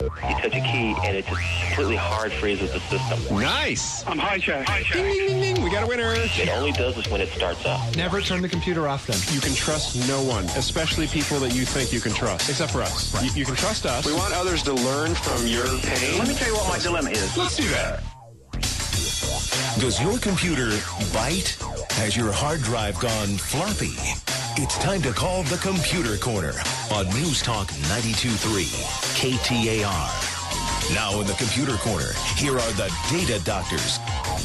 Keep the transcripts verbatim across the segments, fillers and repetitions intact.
You touch a key, and it just completely hard freezes the system. Nice. I'm hijacked. hijacked. Ding, ding, ding, ding. We got a winner. It only does this when it starts up. Never turn the computer off then. You can trust no one, especially people that you think you can trust, except for us. Right. You, you can trust us. We want others to learn from your pain. Let me tell you what my dilemma is. Let's do that. Does your computer bite? Has your hard drive gone floppy? It's time to call the Computer Corner on News Talk ninety-two point three K T A R. Now in the Computer Corner, here are the Data Doctors.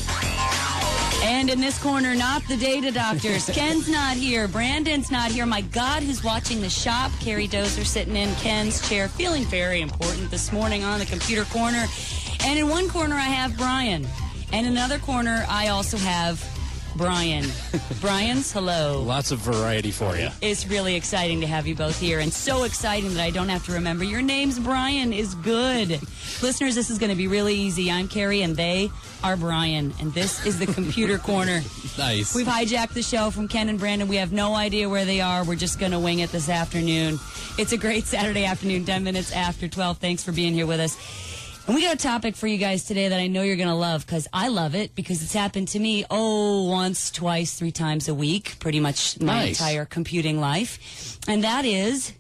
And in this corner, not the Data Doctors. Ken's not here. Brandon's not here. My God, who's watching the shop? Carrie Dozer sitting in Ken's chair, feeling very important this morning on the Computer Corner. And in one corner, I have Brian. And in another corner, I also have Brian. Brian's, hello. Lots of variety for you. It's really exciting to have you both here, and so exciting that I don't have to remember your names. Brian is good. Listeners, this is going to be really easy. I'm Carrie, and they are Brian, and this is the Computer Corner. Nice. We've hijacked the show from Ken and Brandon. We have no idea where they are. We're just going to wing it this afternoon. It's a great Saturday afternoon, ten minutes after twelve. Thanks for being here with us. And we got a topic for you guys today that I know you're going to love, because I love it, because it's happened to me, oh, once, twice, three times a week, pretty much my Nice. entire computing life. And that is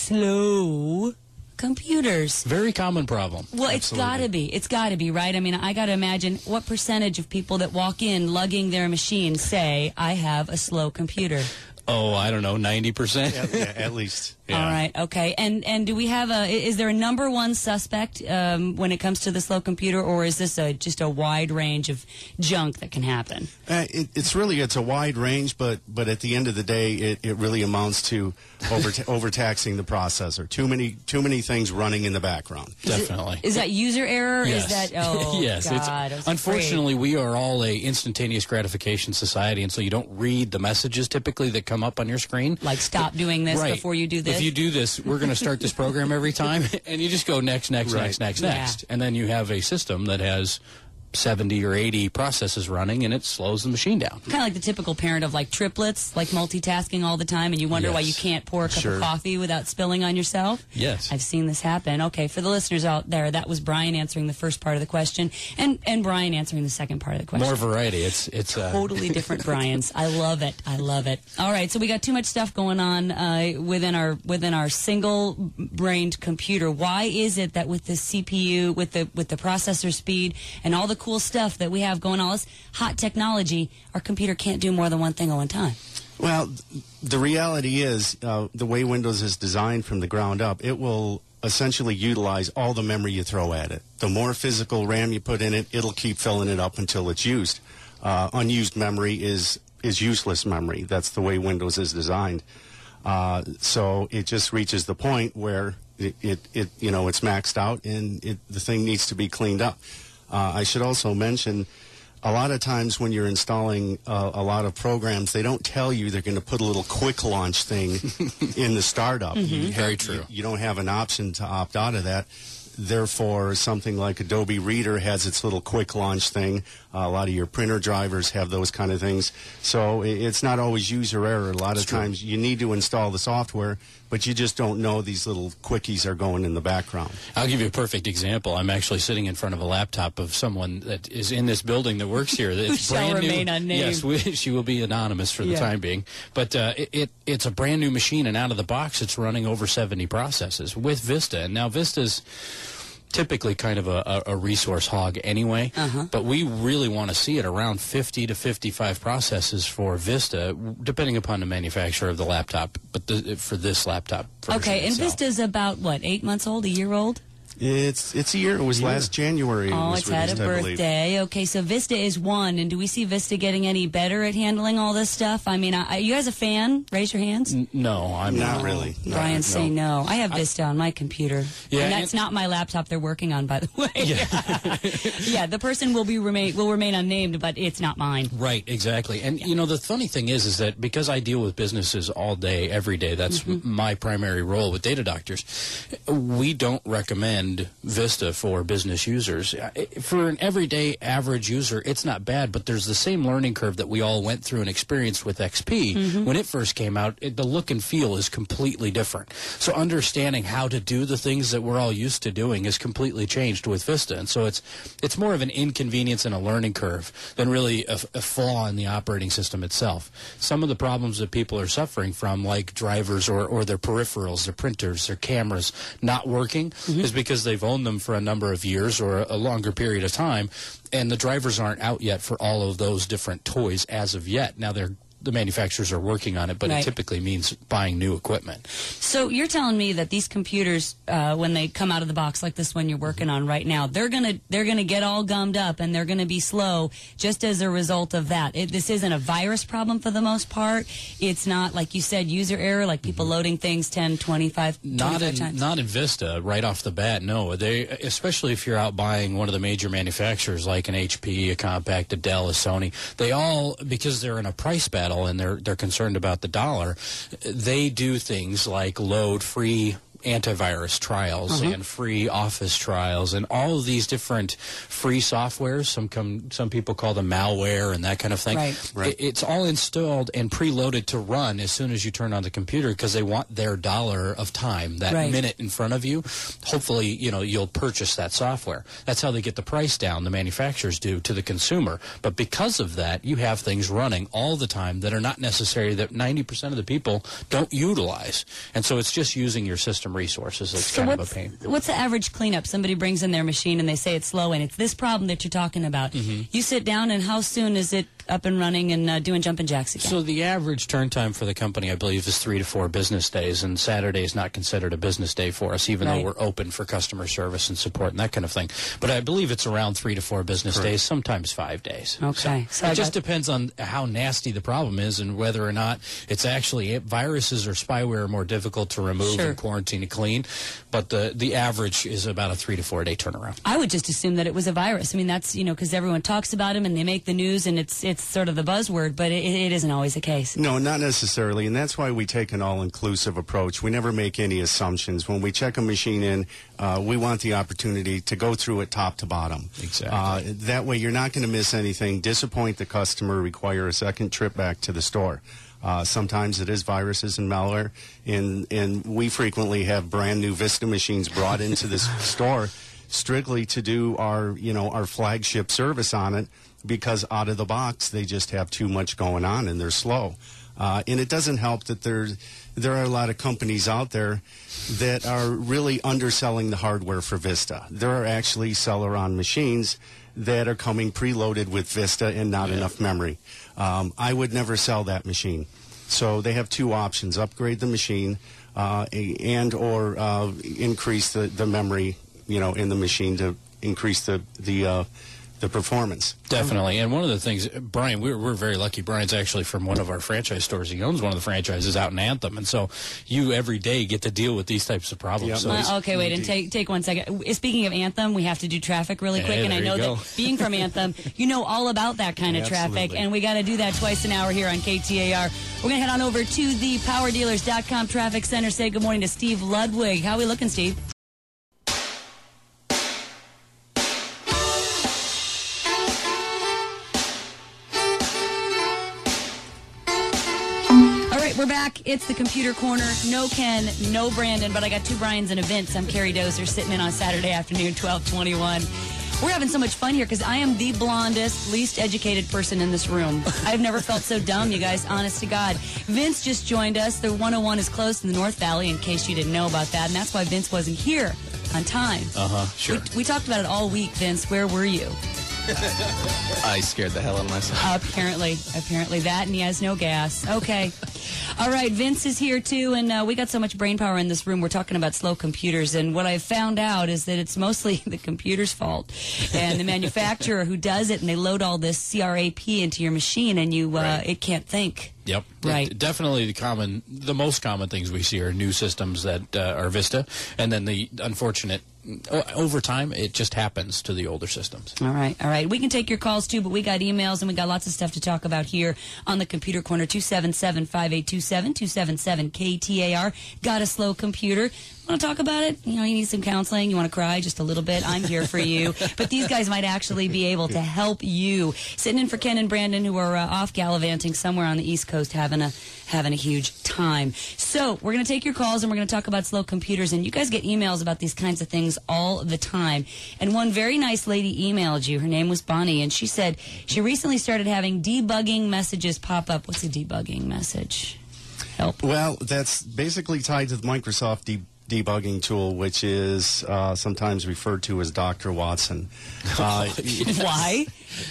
slow computers. Very common problem. Well, it's got to be. It's got to be, right? I mean, I got to imagine what percentage of people that walk in lugging their machine say, I have a slow computer. Oh, I don't know, ninety percent? Yeah, yeah, at least. Yeah. All right, okay. And and do we have a, is there a number one suspect um, when it comes to the slow computer, or is this a, just a wide range of junk that can happen? Uh, it, it's really, it's a wide range, but but at the end of the day, it, it really amounts to over overtaxing the processor. Too many too many things running in the background. Definitely. Is that user error? Yes. Is that, oh, yes. God. It's, I was unfortunately, afraid. we are all a instantaneous gratification society, and so you don't read the messages typically that come up on your screen. Like, stop doing this Right. before you do this? If you do this, we're going to start this program every time, and you just go next, next, Right. next, next, Yeah. next. And then you have a system that has seventy or eighty processes running, and it slows the machine down. Kind of like the typical parent of like triplets, like multitasking all the time, and you wonder Yes. why you can't pour a cup Sure. of coffee without spilling on yourself. Yes. I've seen this happen. Okay, for the listeners out there, that was Brian answering the first part of the question, and and Brian answering the second part of the question. More variety. It's it's uh, Totally different Brian's. I love it. I love it. All right, so we got too much stuff going on uh, within our within our single-brained computer. Why is it that with the C P U, with the with the processor speed, and all the cool stuff that we have going on, all this hot technology, our computer can't do more than one thing at one time? Well, the reality is, uh, the way Windows is designed from the ground up, it will essentially utilize all the memory you throw at it. The more physical RAM you put in it, it'll keep filling it up until it's used. Uh, unused memory is is useless memory. That's the way Windows is designed. Uh, so it just reaches the point where it, it, it you know, it's maxed out, and it, the thing needs to be cleaned up. Uh, I should also mention, a lot of times when you're installing uh, a lot of programs, they don't tell you they're going to put a little quick launch thing in the startup. Mm-hmm. You have- Very true. You, you don't have an option to opt out of that. Therefore, something like Adobe Reader has its little quick launch thing. Uh, a lot of your printer drivers have those kind of things. So i- it's not always user error. A lot of times you need to install the software, but you just don't know these little quickies are going in the background. I'll give you a perfect example. I'm actually sitting in front of a laptop of someone that is in this building that works here. It's Who shall brand remain new. unnamed. Yes, we, she will be anonymous for the Yeah. time being. But uh, it, it it's a brand new machine, and out of the box, it's running over seventy processes with Vista. And now Vista's typically kind of a, a, a resource hog anyway, Uh-huh. but we really want to see it around fifty to fifty-five processes for Vista, depending upon the manufacturer of the laptop, but the, for this laptop version Okay, and itself. Vista's about, what, eight months old, a year old? It's it's a year. It was last January. It Oh, was it's had a released, I believe. birthday. Okay, so Vista is one, and do we see Vista getting any better at handling all this stuff? I mean, I, you guys a fan? Raise your hands. N- No, I'm Not not. really. No, Brian's no. saying no. I have Vista on my computer. Yeah, and that's and- not my laptop they're working on, by the way. Yeah, yeah the person will be remain will remain unnamed, but it's not mine. Right, exactly. And, you know, the funny thing is, is that because I deal with businesses all day, every day, that's Mm-hmm. my primary role with Data Doctors, we don't recommend recommend Vista for business users. For an everyday average user, it's not bad, but there's the same learning curve that we all went through and experienced with X P. Mm-hmm. When it first came out, it, the look and feel is completely different. So understanding how to do the things that we're all used to doing is completely changed with Vista. And so it's it's more of an inconvenience and a learning curve than really a, a flaw in the operating system itself. Some of the problems that people are suffering from, like drivers or, or their peripherals, their printers, their cameras not working, mm-hmm. is because they've owned them for a number of years or a, a longer period of time, and the drivers aren't out yet for all of those different toys as of yet. Now they're the manufacturers are working on it, but right. it typically means buying new equipment. So you're telling me that these computers, uh, when they come out of the box like this one you're working on right now, they're gonna they're gonna get all gummed up and they're gonna be slow just as a result of that. It, this isn't a virus problem for the most part. It's not, like you said, user error, like people loading things ten, twenty-five, not twenty-five in, times. Not in Vista right off the bat. No, they especially if you're out buying one of the major manufacturers like an H P, a Compaq, a Dell, a Sony. They all, because they're in a price battle and they're they're concerned about the dollar, they do things like load free antivirus trials uh-huh. and free Office trials and all of these different free softwares. Some come, some people call them malware and that kind of thing. Right. Right. It, it's all installed and preloaded to run as soon as you turn on the computer because they want their dollar of time, that right. minute in front of you. Hopefully, you know, you'll purchase that software. That's how they get the price down, the manufacturers do, to the consumer. But because of that, you have things running all the time that are not necessary, that ninety percent of the people don't utilize. And so it's just using your system resources. It's so kind what's, of a pain. What's the average cleanup? Somebody brings in their machine and they say it's slow, and it's this problem that you're talking about. Mm-hmm. You sit down, and how soon is it up and running and uh, doing jumping jacks again? So the average turn time for the company, I believe, is three to four business days, and Saturday is not considered a business day for us, even right. though we're open for customer service and support and that kind of thing. But I believe it's around three to four business Correct. days, sometimes five days. Okay. So, so it just got... depends on how nasty the problem is and whether or not it's actually viruses or spyware are more difficult to remove sure. and quarantine and clean. But the the average is about a three to four day turnaround. I would just assume that it was a virus. I mean, that's, you know, because everyone talks about them and they make the news and it's it's sort of the buzzword, but it, it isn't always the case. No, not necessarily, and that's why we take an all-inclusive approach. We never make any assumptions. When we check a machine in, uh, we want the opportunity to go through it top to bottom. Exactly. Uh, that way you're not going to miss anything, disappoint the customer, require a second trip back to the store. Uh, sometimes it is viruses and malware, and, and we frequently have brand new Vista machines brought into this store strictly to do our, you know, our flagship service on it, because out of the box they just have too much going on and they're slow. Uh, and it doesn't help that there, there are a lot of companies out there that are really underselling the hardware for Vista. There are actually Celeron machines that are coming preloaded with Vista and not yeah. enough memory. Um, I would never sell that machine. So they have two options: upgrade the machine uh, and or uh, increase the, the memory, you know, in the machine to increase the the uh, the performance. Definitely. And one of the things, Brian, we're, we're very lucky. Brian's actually from one of our franchise stores. He owns one of the franchises out in Anthem. And so you every day get to deal with these types of problems. Yep. So uh, okay, wait, and take take one second. Speaking of Anthem, we have to do traffic really quick. Hey, and I know that being from Anthem, you know all about that kind of Absolutely. traffic. And we got to do that twice an hour here on K T A R. We're going to head on over to the power dealers dot com Traffic Center. Say good morning to Steve Ludwig. How are we looking, Steve? We're back. It's the Computer Corner. No Ken, no Brandon, but I got two Brians and a Vince. I'm Carrie Dozer, sitting in on Saturday afternoon, twelve twenty-one. We're having so much fun here because I am the blondest, least educated person in this room. I've never felt so dumb, you guys, honest to God. Vince just joined us. The one oh one is closed in the North Valley, in case you didn't know about that, and that's why Vince wasn't here on time. Uh-huh, sure. We, we talked about it all week, Vince. Where were you? I scared the hell out of myself. Apparently. Apparently that, and he has no gas. Okay. All right, Vince is here, too, and uh, we got so much brain power in this room. We're talking about slow computers, and what I've found out is that it's mostly the computer's fault and the manufacturer who does it, and they load all this C R A P into your machine, and you uh, right. it can't think. Yep. Right. It, definitely the common, the most common things we see are new systems that uh, are Vista, and then the unfortunate, uh, over time, it just happens to the older systems. All right. All right. We can take your calls, too, but we got emails, and we got lots of stuff to talk about here on the Computer Corner. two seven seven, five eight two seven, two seven seven K T A R. Got a slow computer? Want to talk about it? You know, you need some counseling. You want to cry just a little bit. I'm here for you. But these guys might actually be able to help you. Sitting in for Ken and Brandon, who are uh, off gallivanting somewhere on the East Coast, having a having a huge time. So we're going to take your calls, and we're going to talk about slow computers. And you guys get emails about these kinds of things all the time. And one very nice lady emailed you. Her name was Bonnie, and she said she recently started having debugging messages pop up. What's a debugging message? Help. Well, that's basically tied to the Microsoft de- debugging tool, which is uh, sometimes referred to as Doctor Watson. Uh, Why?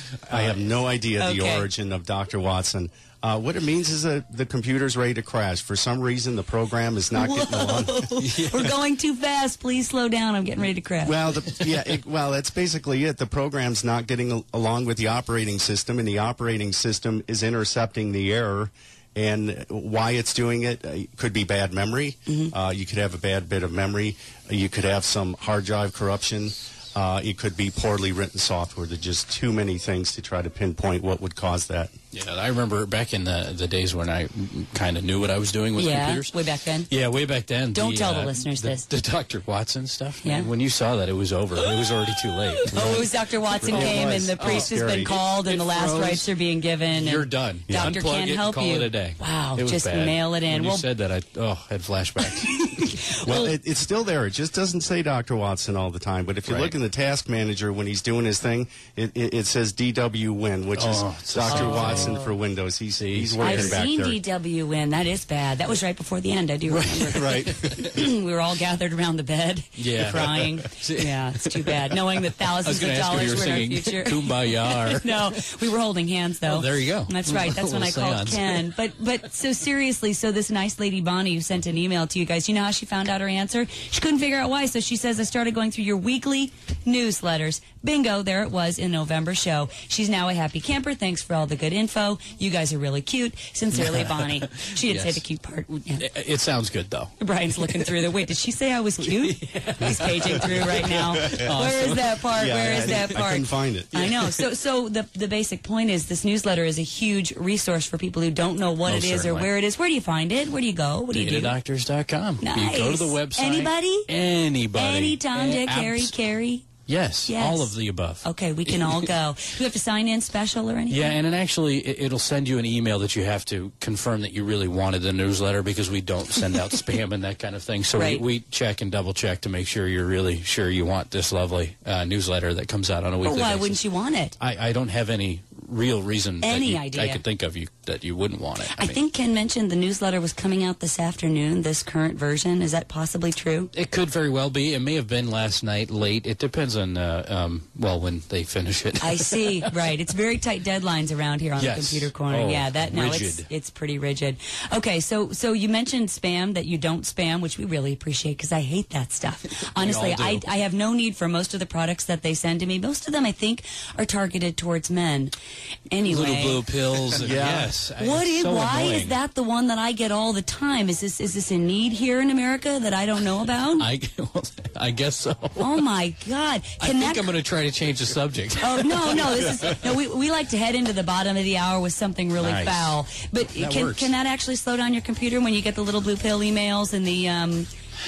I have no idea Okay. the origin of Doctor Watson. Uh, what it means is that the computer's ready to crash. For some reason, the program is not getting along. We're going too fast. Please slow down. I'm getting ready to crash. Well, the, yeah, it, well, that's basically it. The program's not getting al- along with the operating system, and the operating system is intercepting the error. And why it's doing it uh, could be bad memory. Mm-hmm. Uh, you could have a bad bit of memory. You could have some hard drive corruption. Uh, it could be poorly written software. There's just too many things to try to pinpoint what would cause that. Yeah, I remember back in the, the days when I kind of knew what I was doing with yeah, computers. way back then. Yeah, way back then. Don't the, tell the uh, listeners the, this. The Doctor Watson stuff. Yeah. Man, when you saw that, it was over. It was already too late. Oh, it was Doctor Watson It came, was. and the Oh, priest has scary. been called, and It the last froze. rites are being given. You're and done. Doctor Unplug can't it, help call you. it a day. Wow, It was just bad. mail it in. When Well- you said that, I oh, I had flashbacks. Well, it, it's still there. It just doesn't say Doctor Watson all the time. But if you Right. look in the task manager when he's doing his thing, it, it, it says D W Win, which Oh, is it's Doctor the same Watson for Windows. He's, he's working I've back seen there. D W win. That is bad. That was right before the end. I do remember. Right. we were all gathered around the bed, Yeah. crying. Yeah, it's too bad. Knowing that I was thousands going of to ask if you dollars were were in our singing future. Kumbaya. Or, No, we were holding hands, though. Oh, there you go. That's right. That's when I Little called seance. Ken. But but so seriously, so this nice lady Bonnie who sent an email to you guys, you know how she found out her answer? She couldn't figure out why, so she says, I started going through your weekly newsletters. Bingo, there it was in November show. She's now a happy camper. Thanks for all the good info. You guys are really cute. Sincerely, Bonnie. She didn't say Yes. the cute part. Yeah. It, it sounds good, though. Brian's looking through the. Wait, did she say I was cute? He's paging through right now. Where is that part? Yeah, Where I- is that I part? couldn't find it. I know. So, so the the basic point is this newsletter is a huge resource for people who don't know what Oh, it is certainly. or where it is. Where do you find it? Where do you go? What do you do? data doctors dot com. Nice. You go to the website. Anybody? Anybody. Anytime, Eh, Dick, Harry, abs- Carrie. Yes, Yes. all of the above. Okay, we can all go. Do we have to sign in special or anything? Yeah, and it actually it, it'll send you an email that you have to confirm that you really wanted the newsletter because we don't send out spam and that kind of thing. So Right. we, we check and double check to make sure you're really sure you want this lovely uh, newsletter that comes out on a But weekly why basis. wouldn't you want it? I, I don't have any real reason Any that you, idea. I could think of you that you wouldn't want it. I mean, think Ken mentioned the newsletter was coming out this afternoon, this current version. Is that possibly true? it could very well be. It may have been last night late. It depends on uh, um, well when they finish it. I see. Right. It's very tight deadlines around here on Yes. the computer corner. Oh, yeah, that no, it's rigid. it's pretty rigid. Okay, so so you mentioned spam, that you don't spam, which we really appreciate because I hate that stuff. Honestly, all I do. I have no need for most of the products that they send to me. Most of them I think are targeted towards men. Anyway. Little blue pills. And Yeah. Yes. What it's is, so why annoying. is that the one that I get all the time? Is this is this a need here in America that I don't know about? I, well, I guess so. Oh my God! I Can think that I'm going to try to change the subject. Oh no, no! This is no. We, we like to head into the bottom of the hour with something really Nice. foul. But That can works. can that actually slow down your computer when you get the little blue pill emails and the um?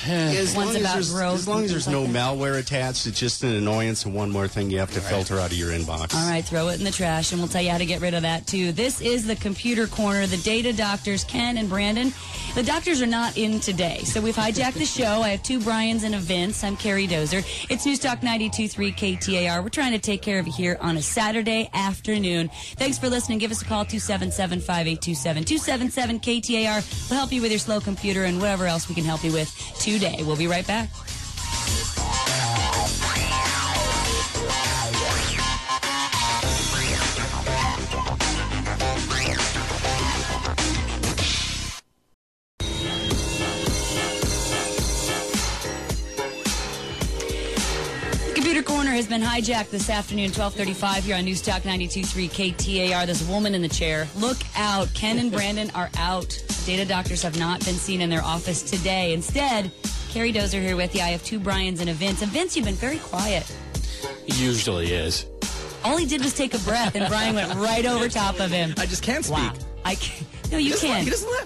As One's long as, about there's, growth as long and as there's things no like that. malware attached, it's just an annoyance and one more thing you have to filter out of your inbox. All right, throw it in the trash, and we'll tell you how to get rid of that too. This is the Computer Corner. The Data Doctors, Ken and Brandon. The doctors are not in today, so we've hijacked the show. I have two Brians and a Vince. I'm Carrie Dozer. It's News Talk ninety-two point three K T A R. We're trying to take care of you here on a Saturday afternoon. Thanks for listening. Give us a call, two seven seven, five eight two seven, two seven seven K T A R. We'll help you with your slow computer and whatever else we can help you with today. We'll be right back. Computer Corner has been hijacked this afternoon, twelve thirty-five here on News Talk ninety-two point three K T A R. There's a woman in the chair. Look out. Ken and Brandon are out. Data doctors have not been seen in their office today. Instead, Carrie Dozer here with you. I have two Brians and a Vince. And Vince, you've been very quiet. Usually is. All he did was take a breath, and Brian went right over top of him. I just can't speak. Wow. I can't. No, you He doesn't let- can. He doesn't let me.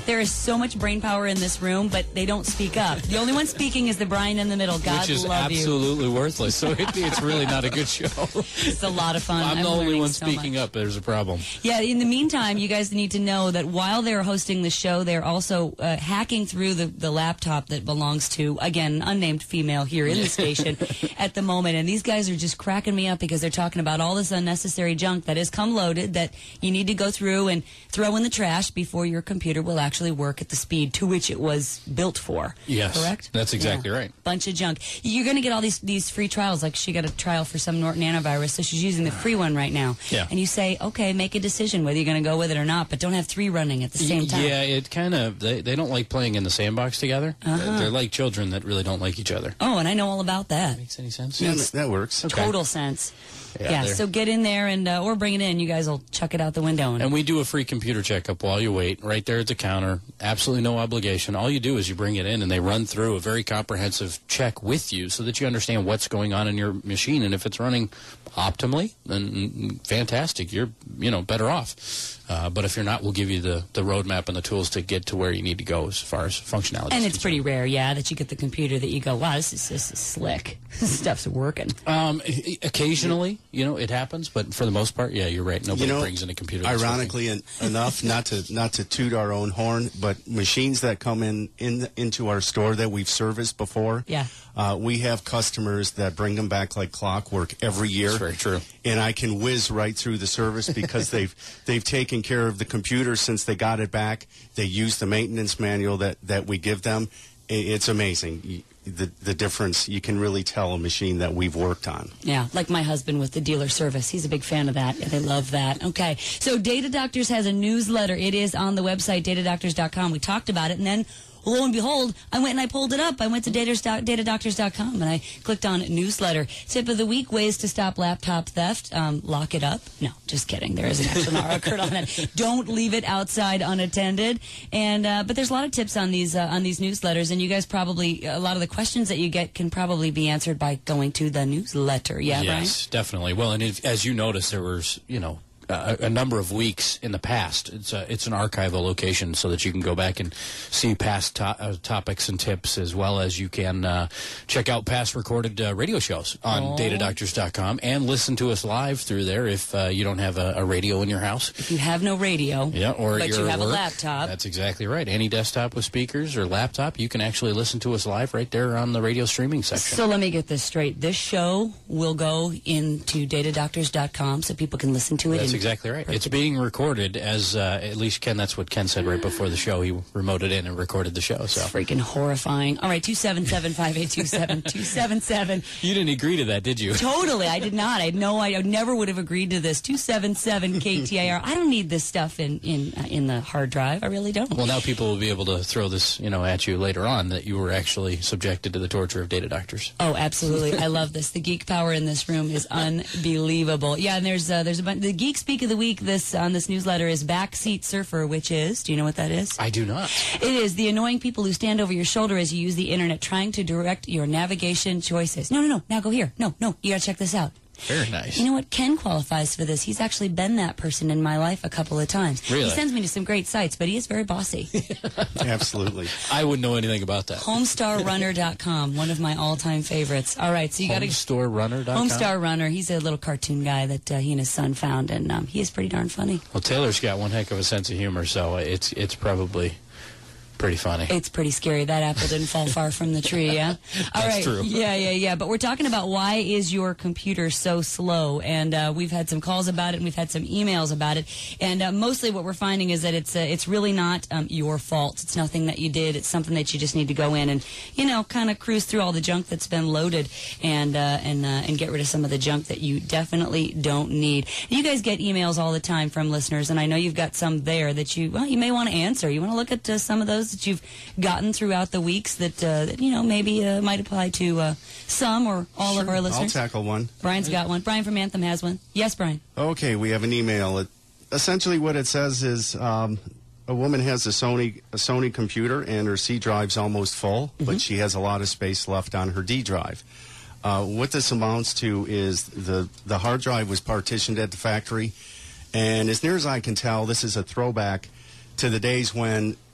There is so much brain power in this room, but they don't speak up. The only one speaking is the Brian in the middle. God Which is love you. absolutely worthless. So it, it's really not a good show. It's a lot of fun. I'm, I'm the only learning one so speaking much. up. There's a problem. Yeah, in the meantime, you guys need to know that while they're hosting the show, they're also uh, hacking through the, the laptop that belongs to, again, an unnamed female here in the station at the moment. And these guys are just cracking me up because they're talking about all this unnecessary junk that has come loaded that you need to go through and throw in the trash before your computer will actually work at the speed to which it was built for. Yes. Correct? That's exactly Yeah. right. Bunch of junk. You're going to get all these these free trials. Like she got a trial for some Norton antivirus, so she's using the free one right now. Yeah. And you say, okay, make a decision whether you're going to go with it or not, but don't have three running at the same time. Yeah, it kind of, they, they don't like playing in the sandbox together. Uh-huh. They're like children that really don't like each other. Oh, and I know all about that. Makes any sense? Yeah, that- that works. Okay. Total sense. Yeah, Yeah, they're- so get in there and uh, or bring it in. You guys will chuck it out the window. And, And we do a free computer checkup while you wait, right there at the counter. Absolutely no obligation. All you do is you bring it in, and they run through a very comprehensive check with you so that you understand what's going on in your machine. And if it's running optimally, then mm, fantastic. You're, you know, better off. Uh, but if you're not, we'll give you the, the roadmap and the tools to get to where you need to go as far as functionality. and is it's pretty concerned. rare, yeah, that you get the computer that you go, wow, this is, this is slick. This stuff's working. Um, e- occasionally, you know, it happens, but for the most part, yeah, you're right. Nobody You know, brings in a computer. that's working. Ironically en- enough, not to not to toot our own horn, but machines that come in, in into our store that we've serviced before, Yeah. uh, we have customers that bring them back like clockwork every year. That's very true. And I can whiz right through the service because they've they've taken care of the computer since they got it back. They use the maintenance manual that, that we give them. I- It's amazing. You- The, the difference, you can really tell a machine that we've worked on. Yeah, like my husband with the dealer service. He's a big fan of that. They love that. Okay, so Data Doctors has a newsletter. It is on the website, data doctors dot com. We talked about it, and then lo and behold, I went and I pulled it up. I went to data doctors dot com, and I clicked on newsletter. Tip of the week, ways to stop laptop theft. Um, lock it up. No, just kidding. There is an actual article on it. Don't leave it outside unattended. And uh, But there's a lot of tips on these uh, on these newsletters, and you guys probably, a lot of the questions that you get can probably be answered by going to the newsletter. Yeah, Brian? Yes, definitely. Well, and if, as you noticed, there was, you know, a, a number of weeks in the past. It's a, it's an archival location so that you can go back and see past to- uh, topics and tips, as well as you can uh, check out past recorded uh, radio shows on Oh. data doctors dot com and listen to us live through there if uh, you don't have a, a radio in your house. If you have no radio, Yeah, or but you're you at have a work. laptop. That's exactly right. Any desktop with speakers or laptop, you can actually listen to us live right there on the radio streaming section. So let me get this straight. This show will go into data doctors dot com so people can listen to it. That's in- exactly right. It's being recorded as, uh, at least Ken, that's what Ken said right before the show. He remoted in and recorded the show. So Freaking horrifying. All right, two seven seven, five eight two seven, two seven seven. you didn't agree to that, did you? Totally, I did not. I had no idea. I never would have agreed to this. two seven seven K T I R. I don't need this stuff in in uh, in the hard drive. I really don't. Well, now people will be able to throw this, you know, at you later on that you were actually subjected to the torture of data doctors. Oh, absolutely. I love this. The geek power in this room is unbelievable. Yeah, and there's uh, there's a bunch. The geek speak of the week this on this newsletter is Backseat Surfer, which is, do you know what that is? I do not. It is the annoying people who stand over your shoulder as you use the internet trying to direct your navigation choices. No, no, no. Now go here. No, no. You got to check this out. Very nice. You know what? Ken qualifies for this. He's actually been that person in my life a couple of times. Really? He sends me to some great sites, but he is very bossy. Absolutely. I wouldn't know anything about that. Homestar Runner dot com, one of my all-time favorites. All right, so you got to Homestar Runner dot com? Homestar Runner. He's a little cartoon guy that uh, he and his son found, and um, he is pretty darn funny. Well, Taylor's got one heck of a sense of humor, so it's it's probably pretty funny. It's pretty scary. That apple didn't fall far from the tree, yeah? All That's right. true. Yeah, yeah, yeah. But we're talking about why is your computer so slow? And uh, we've had some calls about it, and we've had some emails about it. And uh, mostly what we're finding is that it's uh, it's really not um, your fault. It's nothing that you did. It's something that you just need to go in and, you know, kind of cruise through all the junk that's been loaded and uh, and uh, and get rid of some of the junk that you definitely don't need. You guys get emails all the time from listeners, and I know you've got some there that you, well, you may want to answer. You want to look at uh, some of those that you've gotten throughout the weeks that, uh, that you know, maybe uh, might apply to uh, some or all of our I'll listeners. tackle one. Brian's got one. Brian from Anthem has one. Yes, Brian. Okay, we have an email. It, essentially, what it says is um, a woman has a Sony a Sony computer and her C drive's almost full, Mm-hmm. but she has a lot of space left on her D drive. Uh, what this amounts to is the the hard drive was partitioned at the factory, and as near as I can tell, this is a throwback to the days when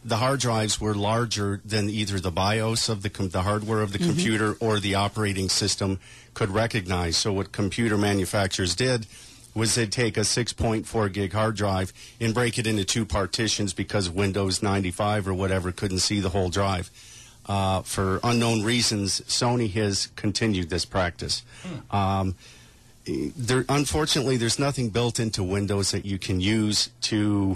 the hard drives were larger than either the BIOS of the com- the hardware of the mm-hmm. computer or the operating system could recognize. So what computer manufacturers did was they'd take a six point four gig hard drive and break it into two partitions because Windows ninety-five or whatever couldn't see the whole drive. Uh, for unknown reasons, Sony has continued this practice. Hmm. Um, there, unfortunately, there's nothing built into Windows that you can use to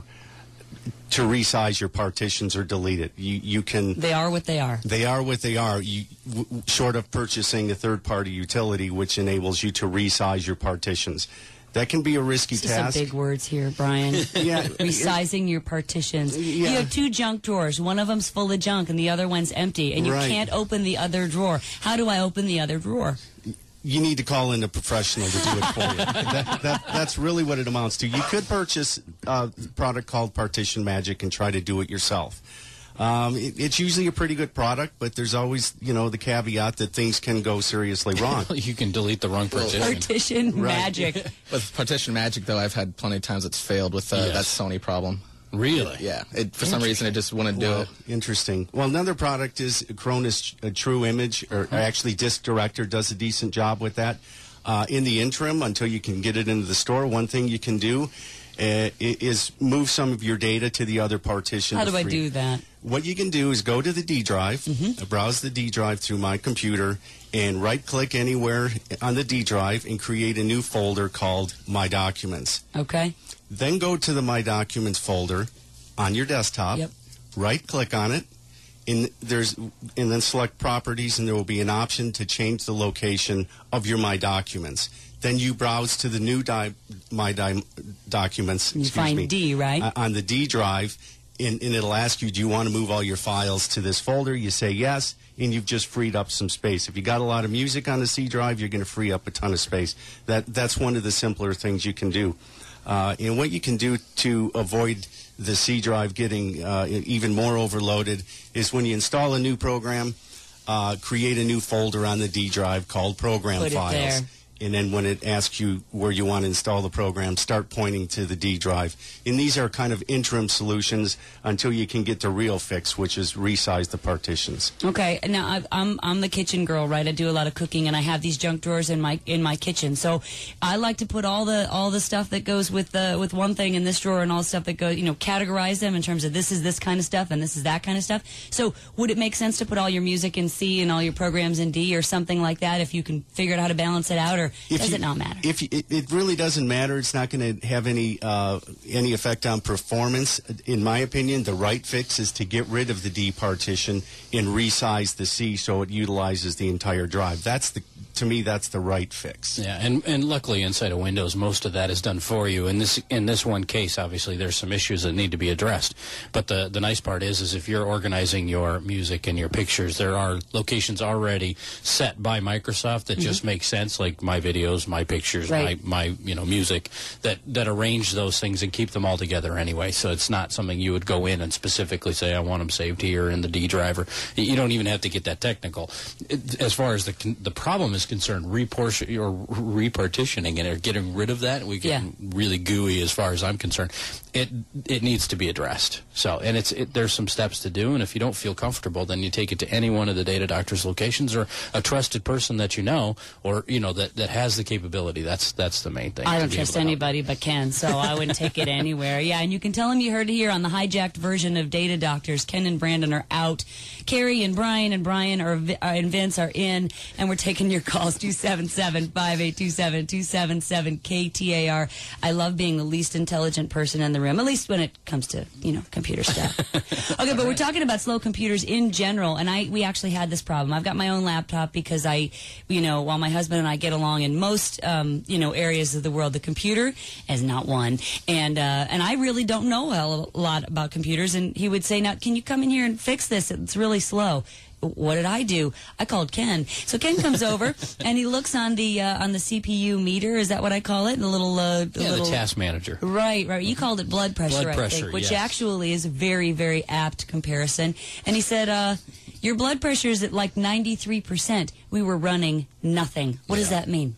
to resize your partitions or delete it. You you can. They are what they are. They are what they are. You w- short of purchasing a third-party utility which enables you to resize your partitions. That can be a risky See task. Some big words here, Brian. Yeah, resizing your partitions. Yeah. You have two junk drawers. One of them's full of junk, and the other one's empty, and you right. can't open the other drawer. How do I open the other drawer? You need to call in a professional to do it for you. That, that, that's really what it amounts to. You could purchase a product called Partition Magic and try to do it yourself. Um, it, it's usually a pretty good product, but there's always, you know, the caveat that things can go seriously wrong. You can delete the wrong partition. Partition Right. Magic. With Partition Magic, though, I've had plenty of times it's failed with uh, Yes. that Sony problem. Really? Yeah. It, for some reason, it just wouldn't do Well, it. interesting. Well, another product is Cronus uh, True Image, or actually Disc Director does a decent job with that. Uh, in the interim, until you can get it into the store, one thing you can do uh, is move some of your data to the other partition. How do I free. do that? What you can do is go to the D drive, Mm-hmm. browse the D drive through my computer, and right-click anywhere on the D drive and create a new folder called My Documents. Okay. Then go to the My Documents folder on your desktop, Yep. right-click on it, and there's and then select Properties, and there will be an option to change the location of your My Documents. Then you browse to the new di- My di- Documents. You excuse find me, D, right? uh, on the D drive, and, and it'll ask you, do you want to move all your files to this folder? You say yes, and you've just freed up some space. If you got a lot of music on the C drive, you're going to free up a ton of space. That That's one of the simpler things you can do. Uh, and what you can do to avoid the C drive getting uh, even more overloaded is when you install a new program, uh, create a new folder on the D drive called Program Put it Files. there. And then when it asks you where you want to install the program, start pointing to the D drive. And these are kind of interim solutions until you can get the real fix, which is resize the partitions. Okay, now I've, I'm I'm the kitchen girl, right? I do a lot of cooking, and I have these junk drawers in my in my kitchen. So I like to put all the all the stuff that goes with the with one thing in this drawer, and all the stuff that goes, you know, categorize them in terms of this is this kind of stuff and this is that kind of stuff. So would it make sense to put all your music in C and all your programs in D or something like that if you can figure out how to balance it out, or If does you- it not matter? If you, it, it really doesn't matter, it's not going to have any uh, any effect on performance. In my opinion, the right fix is to get rid of the D partition and resize the C so it utilizes the entire drive. That's the to me, that's the right fix. Yeah, and, and luckily inside of Windows, most of that is done for you. In this in this one case, obviously, there's some issues that need to be addressed. But the, the nice part is, is if you're organizing your music and your pictures, there are locations already set by Microsoft that just make sense, like my videos, my pictures, Right. my, my you know music, that, that arrange those things and keep them all together anyway. So it's not something you would go in and specifically say, I want them saved here in the D drive. Or, you don't even have to get that technical. It, as far as the con- the problem is concerned, reportion or repartitioning and or getting rid of that, we get Yeah. really gooey as far as I'm concerned. It it needs to be addressed. So, and it's it, there's some steps to do, and if you don't feel comfortable, then you take it to any one of the Data Doctor's locations or a trusted person that you know, or you know that, that has the capability. That's that's the main thing. I to don't be able trust to help. anybody but Ken, so I wouldn't take it anywhere. Yeah, and you can tell him you heard it here on the hijacked version of Data Doctors. Ken and Brandon are out. Carrie and Brian and Brian are, uh, and Vince are in, and we're taking your calls, two seven seven, five eight two seven, two seven seven, K T A R. I love being the least intelligent person in the room, at least when it comes to, you know, computer stuff. Okay, but we're talking about slow computers in general, and I we actually had this problem. I've got my own laptop because I, you know, while my husband and I get along in most, um, you know, areas of the world, the computer is not one. And uh, and I really don't know a lot about computers, and he would say, now, can you come in here and fix this? It's really slow. What did I do? I called Ken. So Ken comes over and he looks on the uh, on the C P U meter. Is that what I call it? The little, uh, the Yeah, little the task manager. Right, right. You called it blood pressure, Blood I pressure, think, which yes. actually is a very, very apt comparison. And he said, uh, your blood pressure is at like ninety-three percent. We were running nothing. What does Yeah. that mean?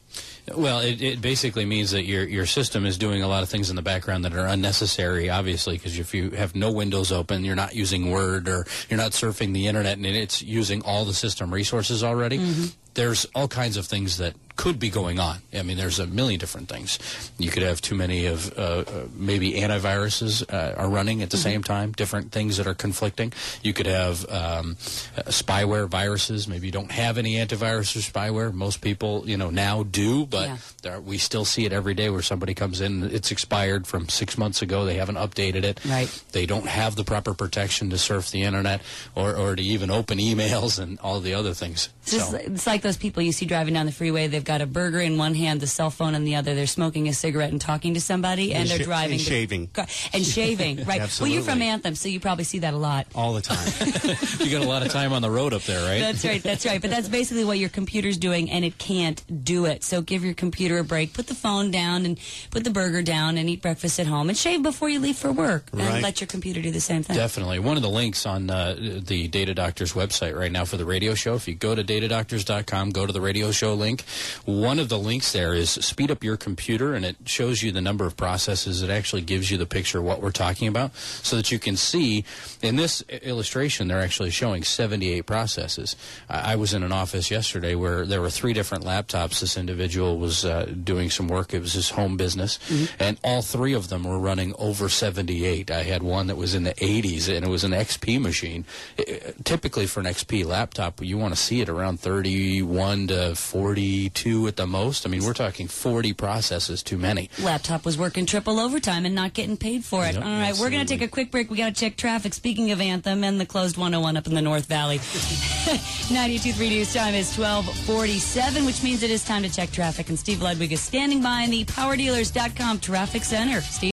Well, it, it basically means that your your system is doing a lot of things in the background that are unnecessary, obviously, because if you have no windows open, you're not using Word or you're not surfing the internet, and it's using all the system resources already. Mm-hmm. There's all kinds of things that could be going on. I mean, there's a million different things. You could have too many of uh, uh, maybe antiviruses uh, are running at the mm-hmm. same time, different things that are conflicting. You could have um, uh, spyware viruses. Maybe you don't have any antivirus or spyware. Most people, you know, now do, but yeah. there, we still see it every day where somebody comes in, it's expired from six months ago. They haven't updated it. Right. They don't have the proper protection to surf the internet or, or to even open emails and all the other things. It's, just, so. It's like those people you see driving down the freeway. They've got a burger in one hand, the cell phone in the other. They're smoking a cigarette and talking to somebody, and, and they're sh- driving. And shaving. The, and shaving, right. Absolutely. Well, you're from Anthem, so you probably see that a lot. All the time. You got a lot of time on the road up there, right? That's right, that's right. But that's basically what your computer's doing, and it can't do it. So give your computer a break. Put the phone down and put the burger down and eat breakfast at home. And shave before you leave for work. And right. let your computer do the same thing. Definitely. One of the links on uh, the Data Doctors website right now for the radio show, if you go to data doctors dot com, go to the radio show link. One of the links there is speed up your computer, and it shows you the number of processes. It actually gives you the picture of what we're talking about so that you can see. In this illustration, they're actually showing seventy-eight processes. I, I was in an office yesterday where there were three different laptops. This individual was uh, doing some work. It was his home business, mm-hmm. and all three of them were running over seventy-eight. I had one that was in the eighties, and it was an X P machine. It, typically for an X P laptop, you want to see it around thirty-one to forty-two at the most. I mean, we're talking forty processes too many. Laptop was working triple overtime and not getting paid for it. Yep, All right, absolutely. We're going to take a quick break. We got to check traffic. Speaking of Anthem and the closed one oh one up in the North Valley. ninety-two point three News Time is twelve forty-seven, which means it is time to check traffic. And Steve Ludwig is standing by in the power dealers dot com traffic center. Steve?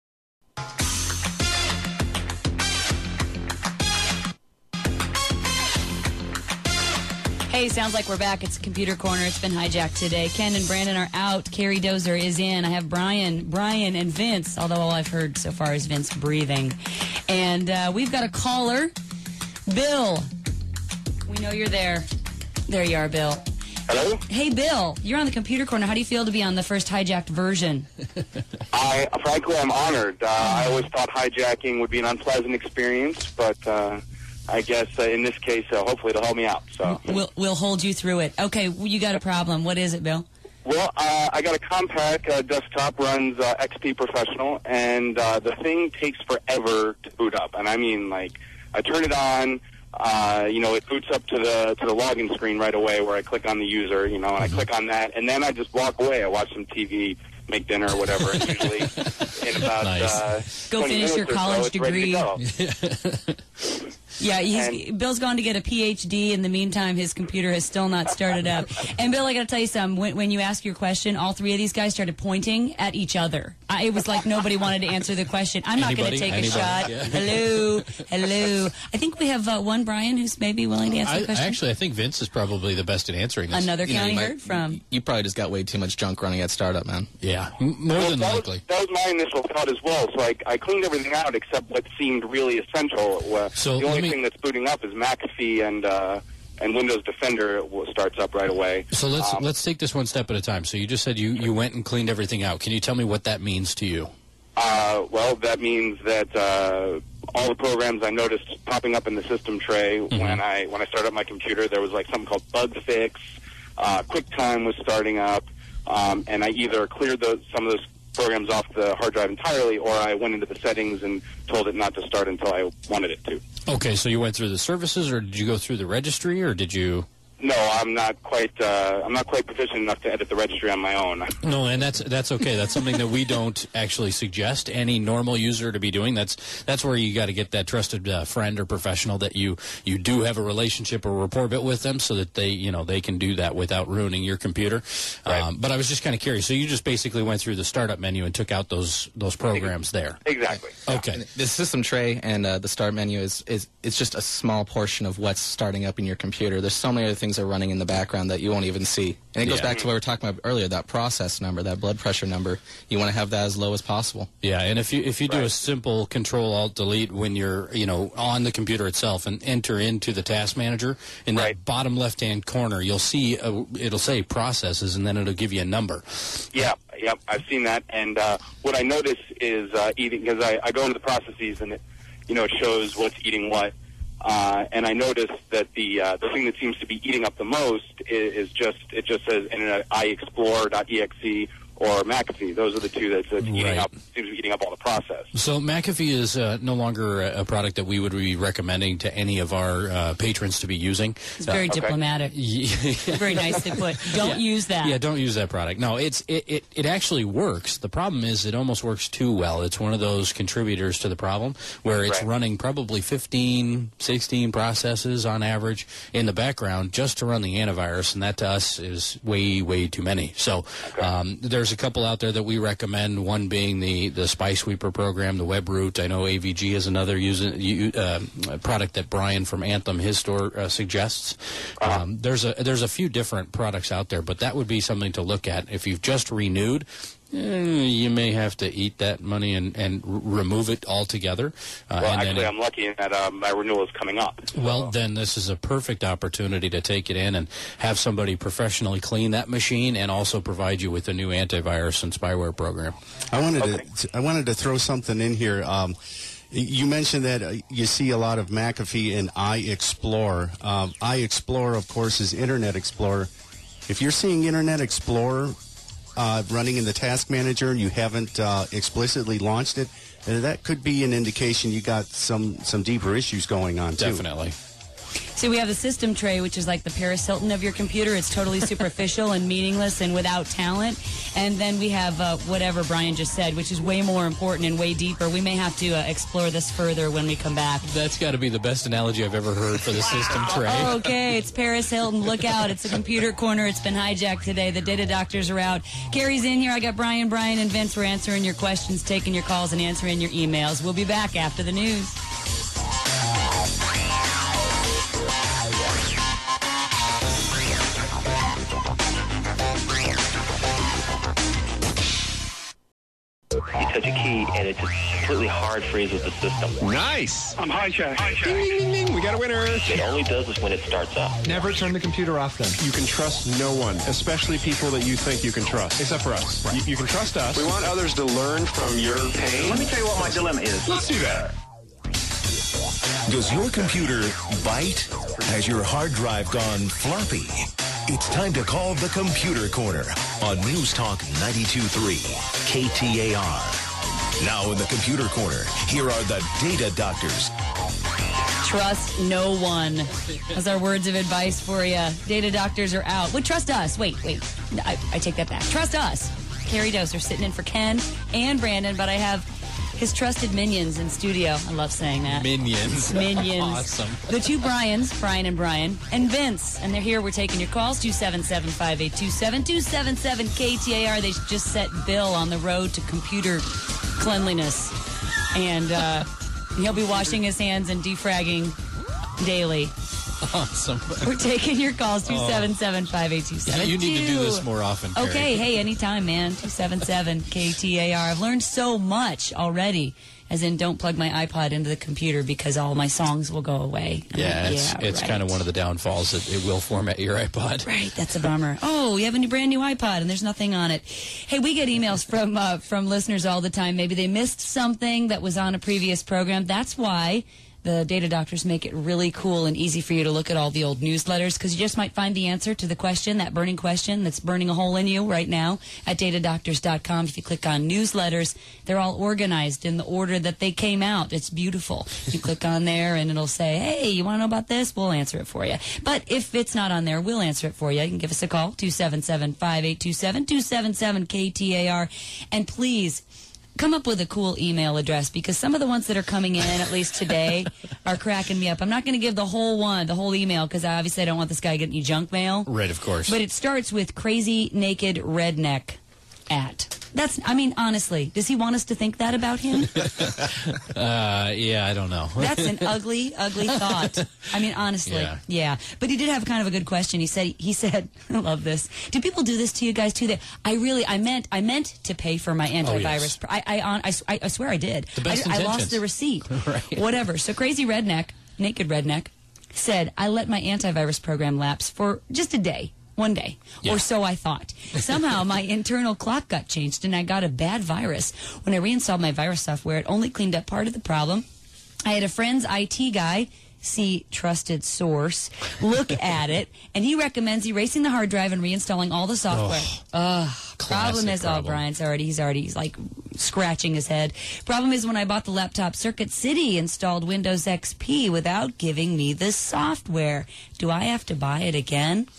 Hey, sounds like we're back. It's Computer Corner. It's been hijacked today. Ken and Brandon are out. Carrie Dozer is in. I have Brian, Brian, and Vince, although all I've heard so far is Vince breathing. And uh, we've got a caller. Bill. We know you're there. There you are, Bill. Hello? Hey, Bill. You're on the Computer Corner. How do you feel to be on the first hijacked version? I, frankly, I'm honored. Uh, I always thought hijacking would be an unpleasant experience, but... Uh I guess uh, in this case, uh, hopefully it'll help me out. So we'll we'll hold you through it. Okay, well, you got a problem. What is it, Bill? Well, uh, I got a Compaq uh, desktop, runs uh, X P Professional, and uh, the thing takes forever to boot up. And I mean, like, I turn it on, uh, you know, it boots up to the to the login screen right away, where I click on the user, you know, and I click on that, and then I just walk away. I watch some T V, make dinner, or whatever, and usually in about nice. uh, go finish your college so, degree. Yeah, he's, and, Bill's gone to get a P H D. In the meantime, his computer has still not started up. And, Bill, I got to tell you something. When, when you asked your question, all three of these guys started pointing at each other. I, it was like nobody wanted to answer the question. I'm not going to take Anybody? a shot. Yeah. Hello. Hello. I think we have uh, one Brian who's maybe willing to answer I, the question. Actually, I think Vince is probably the best at answering this. Another You know, county you might- heard from. You probably just got way too much junk running at startup, man. Yeah, m- more well, than that likely. Was, that was my initial thought as well. So I, I cleaned everything out except what seemed really essential. Uh, So the let only me- thing that's booting up is McAfee and uh, and Windows Defender starts up right away. So let's Um, let's take this one step at a time. So you just said you, you went and cleaned everything out. Can you tell me what that means to you? Uh, well, that means that uh, all the programs I noticed popping up in the system tray Mm-hmm. when I when I started up my computer, there was like something called Bug Fix. Uh, QuickTime was starting up, um, and I either cleared those, some of those programs off the hard drive entirely, or I went into the settings and told it not to start until I wanted it to. Okay, so you went through the services, or did you go through the registry, or did you... No, I'm not quite. Uh, I'm not quite proficient enough to edit the registry on my own. No, and that's that's okay. That's something that we don't actually suggest any normal user to be doing. That's that's where you got to get that trusted uh, friend or professional that you you do have a relationship or rapport bit with them, so that they you know they can do that without ruining your computer. Right. Um, but I was just kind of curious. So you just basically went through the startup menu and took out those those programs there. Exactly. Okay. And the system tray and uh, the start menu is, is it's just a small portion of what's starting up in your computer. There's so many other things things are running in the background that you won't even see. And it goes Yeah. back to what we were talking about earlier, that process number, that blood pressure number. You want to have that as low as possible. Yeah, and if you if you do Right. a simple Control Alt Delete when you're you know on the computer itself and enter into the Task Manager in that Right. bottom left hand corner, you'll see a, it'll say processes and then it'll give you a number. Yeah, yep, I've seen that. And uh, what I notice is uh, eating, because I, I go into the processes and it, you know, it shows what's eating what. Uh, and I noticed that the uh, the thing that seems to be eating up the most is, is just it just says Internet iExplore dot E X E or McAfee. Those are the two that's, that's eating Right. up seems to be eating up all the process. So McAfee is uh, no longer a, a product that we would be recommending to any of our uh, patrons to be using. It's very Uh, diplomatic. Very nicely put. Don't use that. Yeah, don't use that product. No, it's it, it, it actually works. The problem is it almost works too well. It's one of those contributors to the problem where it's Right. running probably fifteen, sixteen processes on average in the background just to run the antivirus, and that to us is way, way too many. So um, there's a couple out there that we recommend, one being the, the Spy Sweeper program, the WebRoot. I know A V G is another using, you, uh, product that Brian from Anthem, his store, uh, suggests. Um, there's a there's a few different products out there, but that would be something to look at. If you've just renewed, eh, you may have to eat that money and, and r- remove it altogether. Uh, Well, and then actually, it- I'm lucky in that uh, my renewal is coming up. well, then this is a perfect opportunity to take it in and have somebody professionally clean that machine and also provide you with a new antivirus and spyware program. I wanted Okay. to I wanted to throw something in here. Um, you mentioned that uh, you see a lot of McAfee in iExplore. Um, iExplore, of course, is Internet Explorer. If you're seeing Internet Explorer uh, running in the Task Manager and you haven't uh, explicitly launched it, uh, that could be an indication you got some, some deeper issues going on, too. Definitely. So we have the system tray, which is like the Paris Hilton of your computer. It's totally superficial and meaningless and without talent. And then we have uh, whatever Brian just said, which is way more important and way deeper. We may have to uh, explore this further when we come back. That's got to be the best analogy I've ever heard for the system tray. Okay, it's Paris Hilton. Look out. It's the computer corner. It's been hijacked today. The data doctors are out. Carrie's in here. I got Brian, Brian, and Vince. We're answering your questions, taking your calls, and answering your emails. We'll be back after the news. You touch a key, and it's a completely hard freeze with the system. Nice. I'm hijacked. Ding, ding, ding, ding. We got a winner. It only does this when it starts up. Never turn the computer off then. You can trust no one, especially people that you think you can trust, except for us. You, you can trust us. We want others to learn from your pain. Let me tell you what my dilemma is. Let's do that. Does your computer bite? Has your hard drive gone floppy? It's time to call the Computer Corner on News Talk ninety-two point three K T A R. Now in the Computer Corner, here are the Data Doctors. Trust no one. That's our words of advice for you. Data doctors are out. Well, trust us. Wait, wait. I, I take that back. Trust us. Carrie Doser sitting in for Ken and Brandon, but I have his trusted minions in studio. I love saying that. Minions. Minions. Awesome. The two Bryans, Brian and Brian, and Vince. And they're here. We're taking your calls, two seven seven, five eight two seven, two seven seven K T A R. They just set Bill on the road to computer cleanliness. And uh, he'll be washing his hands and defragging daily. Awesome. We're taking your calls, two seven seven, five eight two seven. You need to do this more often, Carrie. Okay, hey, anytime, man. two seven seven K T A R. I've learned so much already. As in, don't plug my iPod into the computer because all my songs will go away. I'm Yeah, like, it's, yeah, it's right. kind of one of the downfalls that it will format your iPod. Right, that's a bummer. Oh, you have a new, brand new iPod and there's nothing on it. Hey, we get emails from uh, from listeners all the time. Maybe they missed something that was on a previous program. That's why the Data Doctors make it really cool and easy for you to look at all the old newsletters, because you just might find the answer to the question, that burning question that's burning a hole in you right now at data doctors dot com. If you click on newsletters, they're all organized in the order that they came out. It's beautiful. You click on there and it'll say, hey, you want to know about this? We'll answer it for you. But if it's not on there, we'll answer it for you. You can give us a call, two seven seven, five eight two seven, two seven seven K T A R. And please, come up with a cool email address, because some of the ones that are coming in, at least today, are cracking me up. I'm not going to give the whole one, the whole email, because obviously I don't want this guy getting you junk mail. Right, of course. But it starts with crazy naked redneck at. That's, I mean, honestly, does he want us to think that about him? uh, yeah, I don't know. That's an ugly, ugly thought. I mean, honestly, yeah. yeah. But he did have kind of a good question. He said, he said, I love this. Do people do this to you guys too? That I really, I meant, I meant to pay for my antivirus. Oh, yes. I, I, on, I, I swear I did. The best I, I intentions. lost the receipt. Right. Whatever. So Crazy Redneck, Naked Redneck, said, I let my antivirus program lapse for just a day. One day, yeah. or so I thought. Somehow my internal clock got changed and I got a bad virus. When I reinstalled my virus software, it only cleaned up part of the problem. I had a friend's I T guy, see trusted source, look at it, and he recommends erasing the hard drive and reinstalling all the software. Ugh. Oh, problem is, problem. oh, Brian's already, he's already, he's like scratching his head. Problem is when I bought the laptop, Circuit City installed Windows X P without giving me the software. Do I have to buy it again?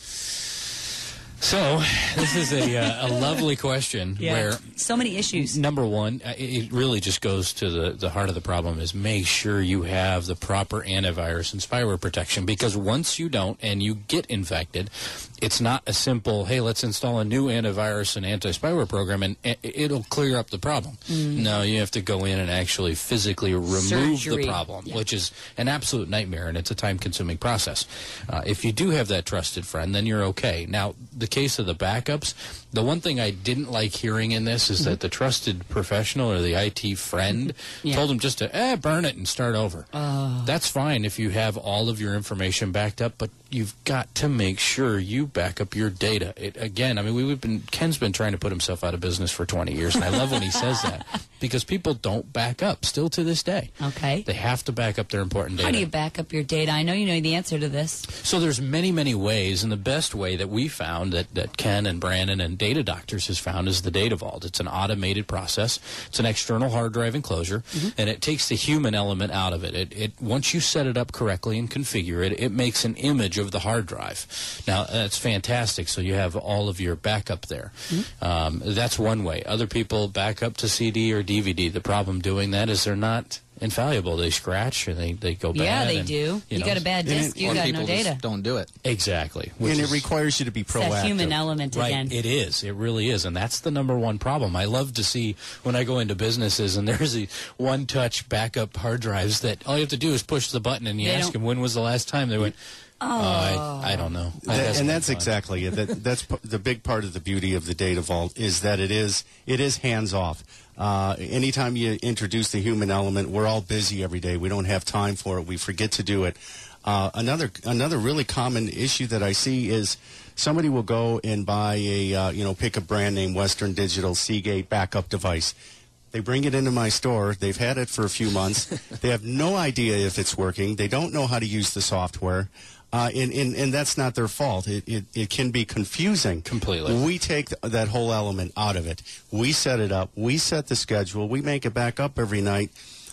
So, this is a, uh, a lovely question Yeah. where... So many issues. Number one, uh, it it really just goes to the, the heart of the problem is make sure you have the proper antivirus and spyware protection, because once you don't and you get infected, it's not a simple, hey, let's install a new antivirus and anti-spyware program and it, it'll clear up the problem. Mm. No, you have to go in and actually physically remove Surgery. the problem, Yeah. which is an absolute nightmare, and it's a time-consuming process. Uh, if you do have that trusted friend, then you're okay. Now, the case of the backups, the one thing I didn't like hearing in this is mm-hmm. that the trusted professional or the I T friend yeah. told him just to eh, burn it and start over. Oh. That's fine if you have all of your information backed up, but you've got to make sure you back up your data. It, again, I mean, we, we've been Ken's been trying to put himself out of business for twenty years, and I love when he says that because people don't back up still to this day. Okay. They have to back up their important data. How do you back up your data? I know you know the answer to this. So there's many, many ways, and the best way that we found that, that Ken and Brandon and Data Doctors has found is the Data Vault. It's an automated process. It's an external hard drive enclosure, mm-hmm. and it takes the human element out of it. It, it. Once you set it up correctly and configure it, it makes an image of the hard drive. Now, that's fantastic, so you have all of your backup there. Mm-hmm. Um, that's one way. Other people back up to C D or D V D. The problem doing that is they're not infallible. They scratch or they, they go bad. Yeah, they and, do. You, you know, got a bad disk, you got no data. Don't do it. Exactly. And is, it requires you to be proactive. It's that human element right, again. It is. It really is. And that's the number one problem. I love to see when I go into businesses and there's a one-touch backup hard drives that all you have to do is push the button and you They ask don't- them when was the last time. They went, Oh, oh I, I don't know. That That- hasn't and been that's fun. exactly it. That, that's p- the big part of the beauty of the Data Vault is that it is it is hands off. Uh, anytime you introduce the human element, we're all busy every day. We don't have time for it. We forget to do it. Uh, another another really common issue that I see is somebody will go and buy a uh, you know pick a brand name Western Digital Seagate backup device. They bring it into my store. They've had it for a few months. They have no idea if it's working. They don't know how to use the software. Uh, and, and, and that's not their fault. It, it, it can be confusing. Completely. We take th- that whole element out of it. We set it up. We set the schedule. We make it back up every night.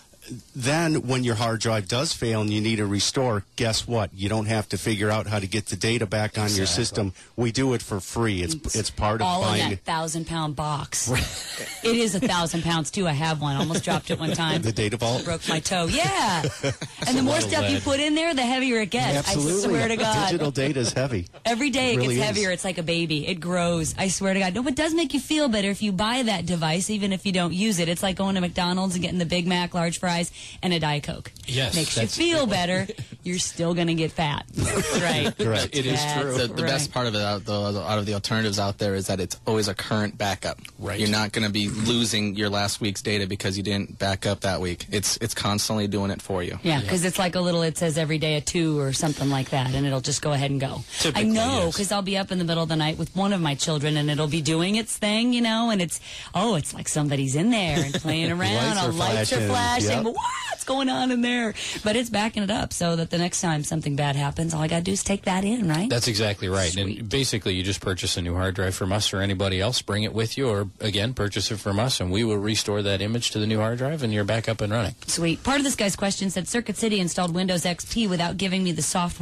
Then when your hard drive does fail and you need a restore, guess what? You don't have to figure out how to get the data back on exactly. your system. We do it for free. It's it's part of all buying in that thousand pound box. It is a thousand pounds too. I have one. Almost dropped it one time. the Data Vault. Broke my toe. Yeah. And the more lot of stuff you lead. put in there, the heavier it gets. Absolutely. I swear to God. Digital data is heavy. Every day it, It really gets is. heavier. It's like a baby. It grows. I swear to God. No, but it does make you feel better if you buy that device, even if you don't use it. It's like going to McDonald's and getting the Big Mac, large fries, and a Diet Coke. Yes, Makes you that's- feel better. You're still going to get fat. That's right. Correct. It is That's true. The, the right. best part of it, out, though, out of the alternatives out there, is that it's always a current backup. Right. You're not going to be losing your last week's data because you didn't back up that week. It's it's constantly doing it for you. Yeah, because it's like a little, it says every day a two or something like that, and it'll just go ahead and go. Typically, I know, yes. because I'll be up in the middle of the night with one of my children, and it'll be doing its thing, you know, and it's, oh, it's like somebody's in there and playing around. Lights All are lights are flashing. flashing. Yep. What's going on in there? But it's backing it up so that the next time something bad happens, all I got to do is take that in, right? That's exactly right. Sweet. And basically, you just purchase a new hard drive from us or anybody else, bring it with you, or again, purchase it from us, and we will restore that image to the new hard drive, and you're back up and running. Sweet. Part of this guy's question said Circuit City installed Windows X P without giving me the software.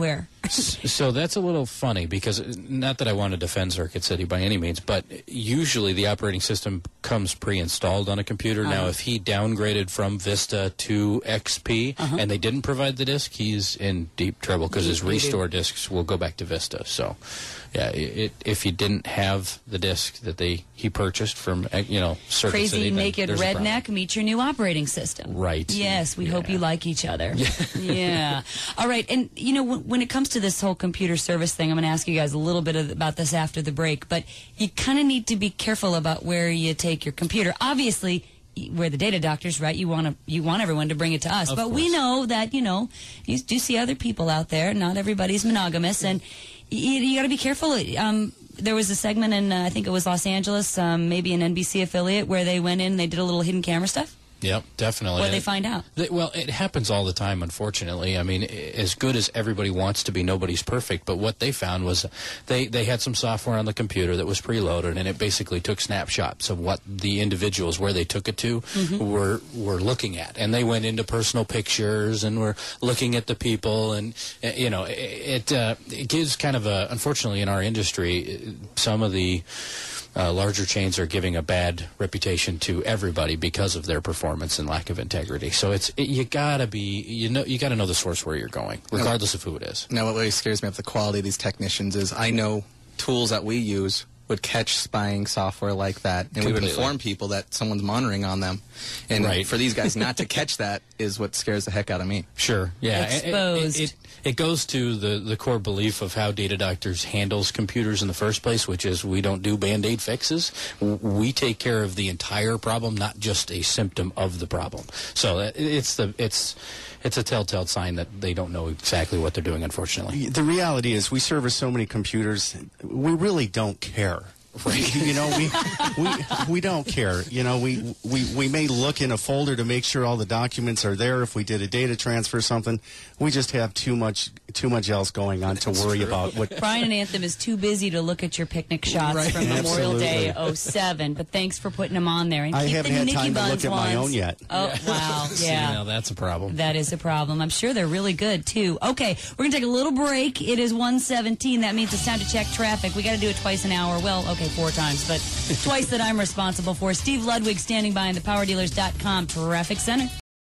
So that's a little funny because, not that I want to defend Circuit City by any means, but usually the operating system comes pre-installed on a computer. Uh-huh. Now, if he downgraded from Vista to X P uh-huh. and they didn't provide the disk, he's in deep trouble because his restore disks will go back to Vista. So, yeah, it, if he didn't have the disk that they he purchased from, you know, Circuit Crazy City, naked redneck, meet your new operating system. Right. Yes, we yeah. hope you like each other. Yeah. yeah. All right, and you know, when, when it comes to this whole computer service thing, I'm going to ask you guys a little bit of, about this after the break, but you kind of need to be careful about where you take your computer. Obviously, we're the data doctors, right? You want to, you want everyone to bring it to us, of but course. we know that, you know, you do see other people out there. Not everybody's monogamous, and you, you got to be careful. Um, there was a segment in, uh, I think it was Los Angeles, um, maybe an N B C affiliate, where they went in, they did a little hidden camera stuff. Yep, definitely. What did they find out? They, well, it happens all the time, unfortunately. I mean, as good as everybody wants to be, nobody's perfect. But what they found was they, they had some software on the computer that was preloaded, and it basically took snapshots of what the individuals, where they took it to, mm-hmm. were were looking at. And they went into personal pictures and were looking at the people. And, you know, it, uh, it gives kind of a, unfortunately, in our industry, some of the Uh, larger chains are giving a bad reputation to everybody because of their performance and lack of integrity. So it's it, you gotta be you know you gotta know the source where you're going, regardless of who it is. Now, what really scares me of the quality of these technicians is I know tools that we use would catch spying software like that, and Completely. we would inform people that someone's monitoring on them. And right. for these guys not to catch that is what scares the heck out of me. Sure, yeah. Exposed. It, it, it, it goes to the, the core belief of how Data Doctors handles computers in the first place, which is we don't do Band-Aid fixes. We take care of the entire problem, not just a symptom of the problem. So it's the it's it's a telltale sign that they don't know exactly what they're doing, unfortunately. The reality is we service so many computers, we really don't care. Right. You know, we, we we don't care. You know, we, we we may look in a folder to make sure all the documents are there. If we did a data transfer or something, we just have too much too much else going on to worry about. What Brian and Anthem is too busy to look at your picnic shots right. from Memorial Absolutely. Day oh seven. But thanks for putting them on there. And I keep haven't the had Nicky time to Buns look at my ones. own yet. Oh Yeah. wow, See, yeah. now that's a problem. That is a problem. I'm sure they're really good too. Okay, we're gonna take a little break. It is one seventeen. That means it's time to check traffic. We got to do it twice an hour. Well, okay, four times, but twice that I'm responsible for. Steve Ludwig standing by in the power dealers dot com Traffic Center.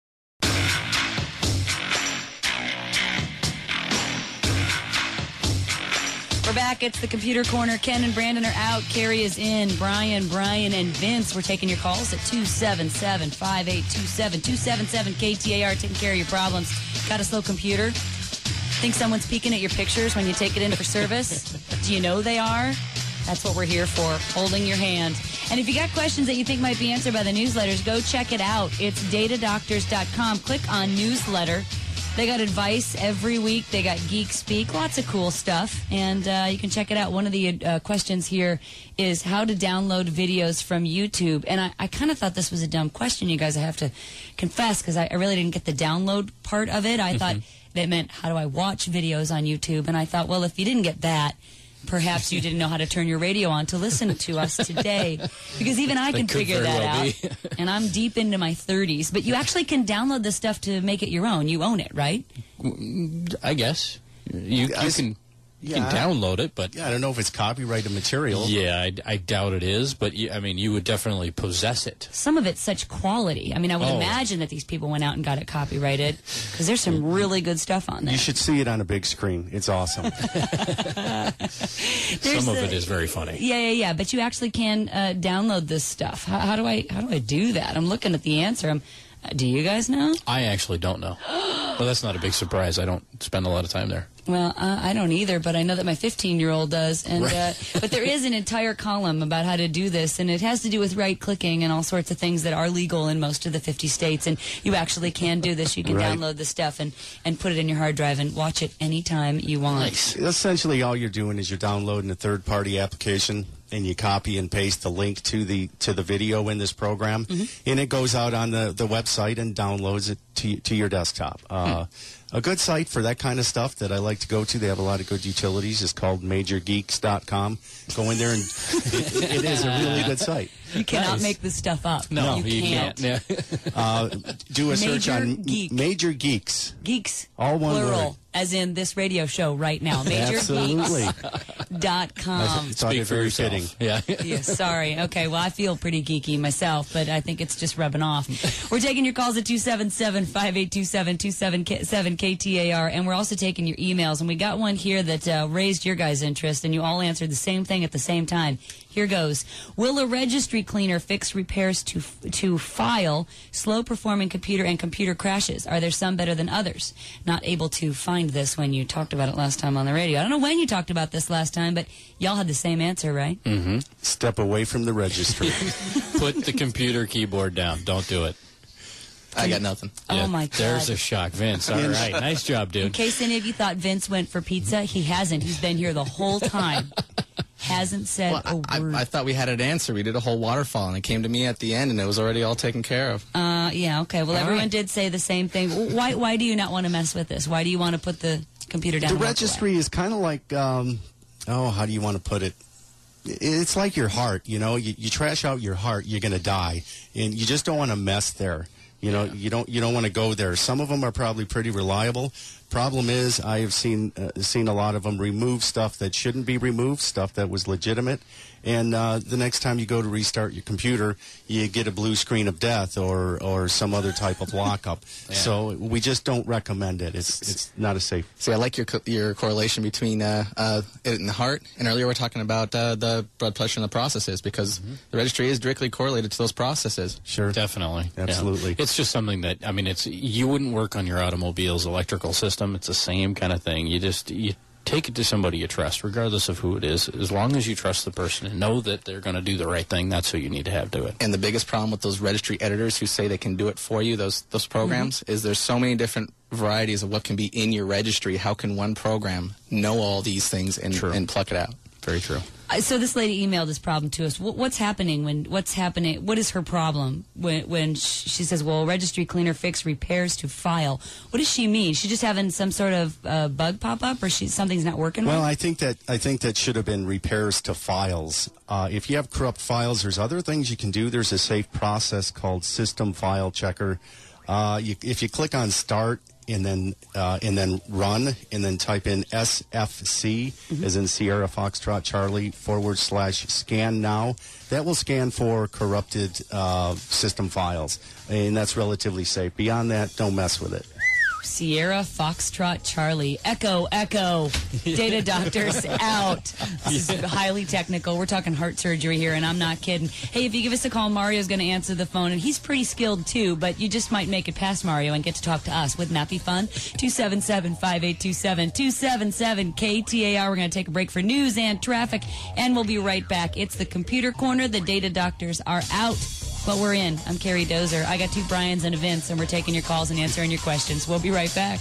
We're back. It's the Computer Corner. Ken and Brandon are out. Carrie is in. Brian, Brian, and Vince. We're taking your calls at two seven seven, five eight two seven, two seven seven K T A R, taking care of your problems. Got a slow computer? Think someone's peeking at your pictures when you take it in for service? Do you know they are? That's what we're here for, holding your hand. And if you got questions that you think might be answered by the newsletters, go check it out. It's data doctors dot com. Click on newsletter. They got advice every week. They got Geek Speak, lots of cool stuff. And uh, you can check it out. One of the uh, questions here is how to download videos from YouTube. And I, I kind of thought this was a dumb question, you guys. I have to confess, because I, I really didn't get the download part of it. I mm-hmm. thought that meant how do I watch videos on YouTube? And I thought, well, if you didn't get that, perhaps you didn't know how to turn your radio on to listen to us today. Because even I can That could figure very that well out. be. And I'm deep into my thirties. But you actually can download this stuff to make it your own. You own it, right? I guess. You, you I- can you Yeah, can download it, but yeah, I don't know if it's copyrighted material. yeah, I, I doubt it is. But you, I mean, you would definitely possess it. Some of it's such quality. I mean, I would Oh. imagine that these people went out and got it copyrighted, because there's some really good stuff on there. You should see it on a big screen. It's awesome. Some of a- it is very funny. Yeah, yeah, yeah. But you actually can uh, download this stuff. How, how do I how do I do that? I'm looking at the answer. I'm, uh, do you guys know? I actually don't know. Well, that's not a big surprise. I don't spend a lot of time there. Well, uh, I don't either, but I know that my fifteen-year-old does. And uh, but there is an entire column about how to do this, and it has to do with right-clicking and all sorts of things that are legal in most of the fifty states. And you actually can do this. You can Right. download the stuff and, and put it in your hard drive and watch it anytime you want. Nice. Essentially, all you're doing is you're downloading a third-party application and you copy and paste the link to the to the video in this program, Mm-hmm. and it goes out on the, the website and downloads it to to your desktop. Uh, Hmm. A good site for that kind of stuff that I like to go to. They have a lot of good utilities. It's called major geeks dot com. Go in there, and it, it is a really good site. You cannot Nice. make this stuff up. No, you, you can't. can't. Yeah. Uh, do a search Major on Geek. Major Geeks. Geeks, All one plural, word. as in this radio show right now. major Absolutely. geeks dot I com. th- thought it for very yourself. fitting. Yeah. Yes, sorry. Okay, well, I feel pretty geeky myself, but I think it's just rubbing off. We're taking your calls at two seven seven, five eight two seven, two seven seven K T A R, and we're also taking your emails. And we got one here that uh, raised your guys' interest, and you all answered the same thing at the same time. Here goes. Will a registry cleaner fix repairs to to file slow-performing computer and computer crashes? Are there some better than others? Not able to find this when you talked about it last time on the radio. I don't know when you talked about this last time, but y'all had the same answer, right? Mm-hmm. Step away from the registry. Put the computer keyboard down. Don't do it. I got nothing. Oh, Yeah, my God. There's a shock, Vince. All right, nice job, In dude. case any of you thought Vince went for pizza, he hasn't. He's been here the whole time. Hasn't said Well, a I, word. I, I thought we had an answer. We did a whole waterfall, and it came to me at the end, and it was already all taken care of. Uh, yeah, okay. Well, All everyone right. did say the same thing. Why, why do you not want to mess with this? Why do you want to put the computer down? The and walk registry is kind of like, um, oh, how do you want to put it? It's like your heart, you know. You, you trash out your heart, you're going to die, and you just don't want to mess there. You know, you don't you don't want to go there. Some of them are probably pretty reliable. Problem is, I have seen uh, seen a lot of them remove stuff that shouldn't be removed, stuff that was legitimate. And uh, the next time you go to restart your computer, you get a blue screen of death or or some other type of lockup. Yeah. So we just don't recommend it. It's it's not a safe. See, I like your co- your correlation between uh, uh, it and the heart. And earlier we were talking about uh, the blood pressure and the processes, because the registry is directly correlated to those processes. Sure. Definitely. Yeah. Absolutely. It's just something that, I mean, it's you wouldn't work on your automobile's electrical system. It's the same kind of thing. You just you take it to somebody you trust, regardless of who it is. As long as you trust the person and know that they're going to do the right thing, that's who you need to have do it. And the biggest problem with those registry editors who say they can do it for you, those those programs, is there's so many different varieties of what can be in your registry. How can one program know all these things and, True. and pluck it out? Very true. Uh, So this lady emailed this problem to us. What, what's happening when? What's happening? What is her problem when when sh- she says, "Well, registry cleaner fix repairs to file"? What does she mean? She just having some sort of uh, bug pop up, or she something's not working Well, right? I think that I think that should have been repairs to files. Uh, if you have corrupt files, there's other things you can do. There's a safe process called System File Checker. Uh, you, if you click on Start and then uh, and then Run and then type in S F C as in Sierra Foxtrot Charlie forward slash Scan Now, that will scan for corrupted uh, system files, and that's relatively safe. Beyond that, don't mess with it. Sierra Foxtrot Charlie Echo Echo Data Doctors out. This is highly technical. We're talking heart surgery here, and I'm not kidding. Hey, if you give us a call, Mario's going to answer the phone, and he's pretty skilled too. But you just might make it past Mario and get to talk to us. Wouldn't that be fun? two seven seven, five eight two seven, two seven seven K T A R. We're going to take a break for news and traffic, and we'll be right back. It's the Computer Corner. The Data Doctors are out. But we're in. I'm Carrie Dozer. I got two Brians and a Vince, and we're taking your calls and answering your questions. We'll be right back.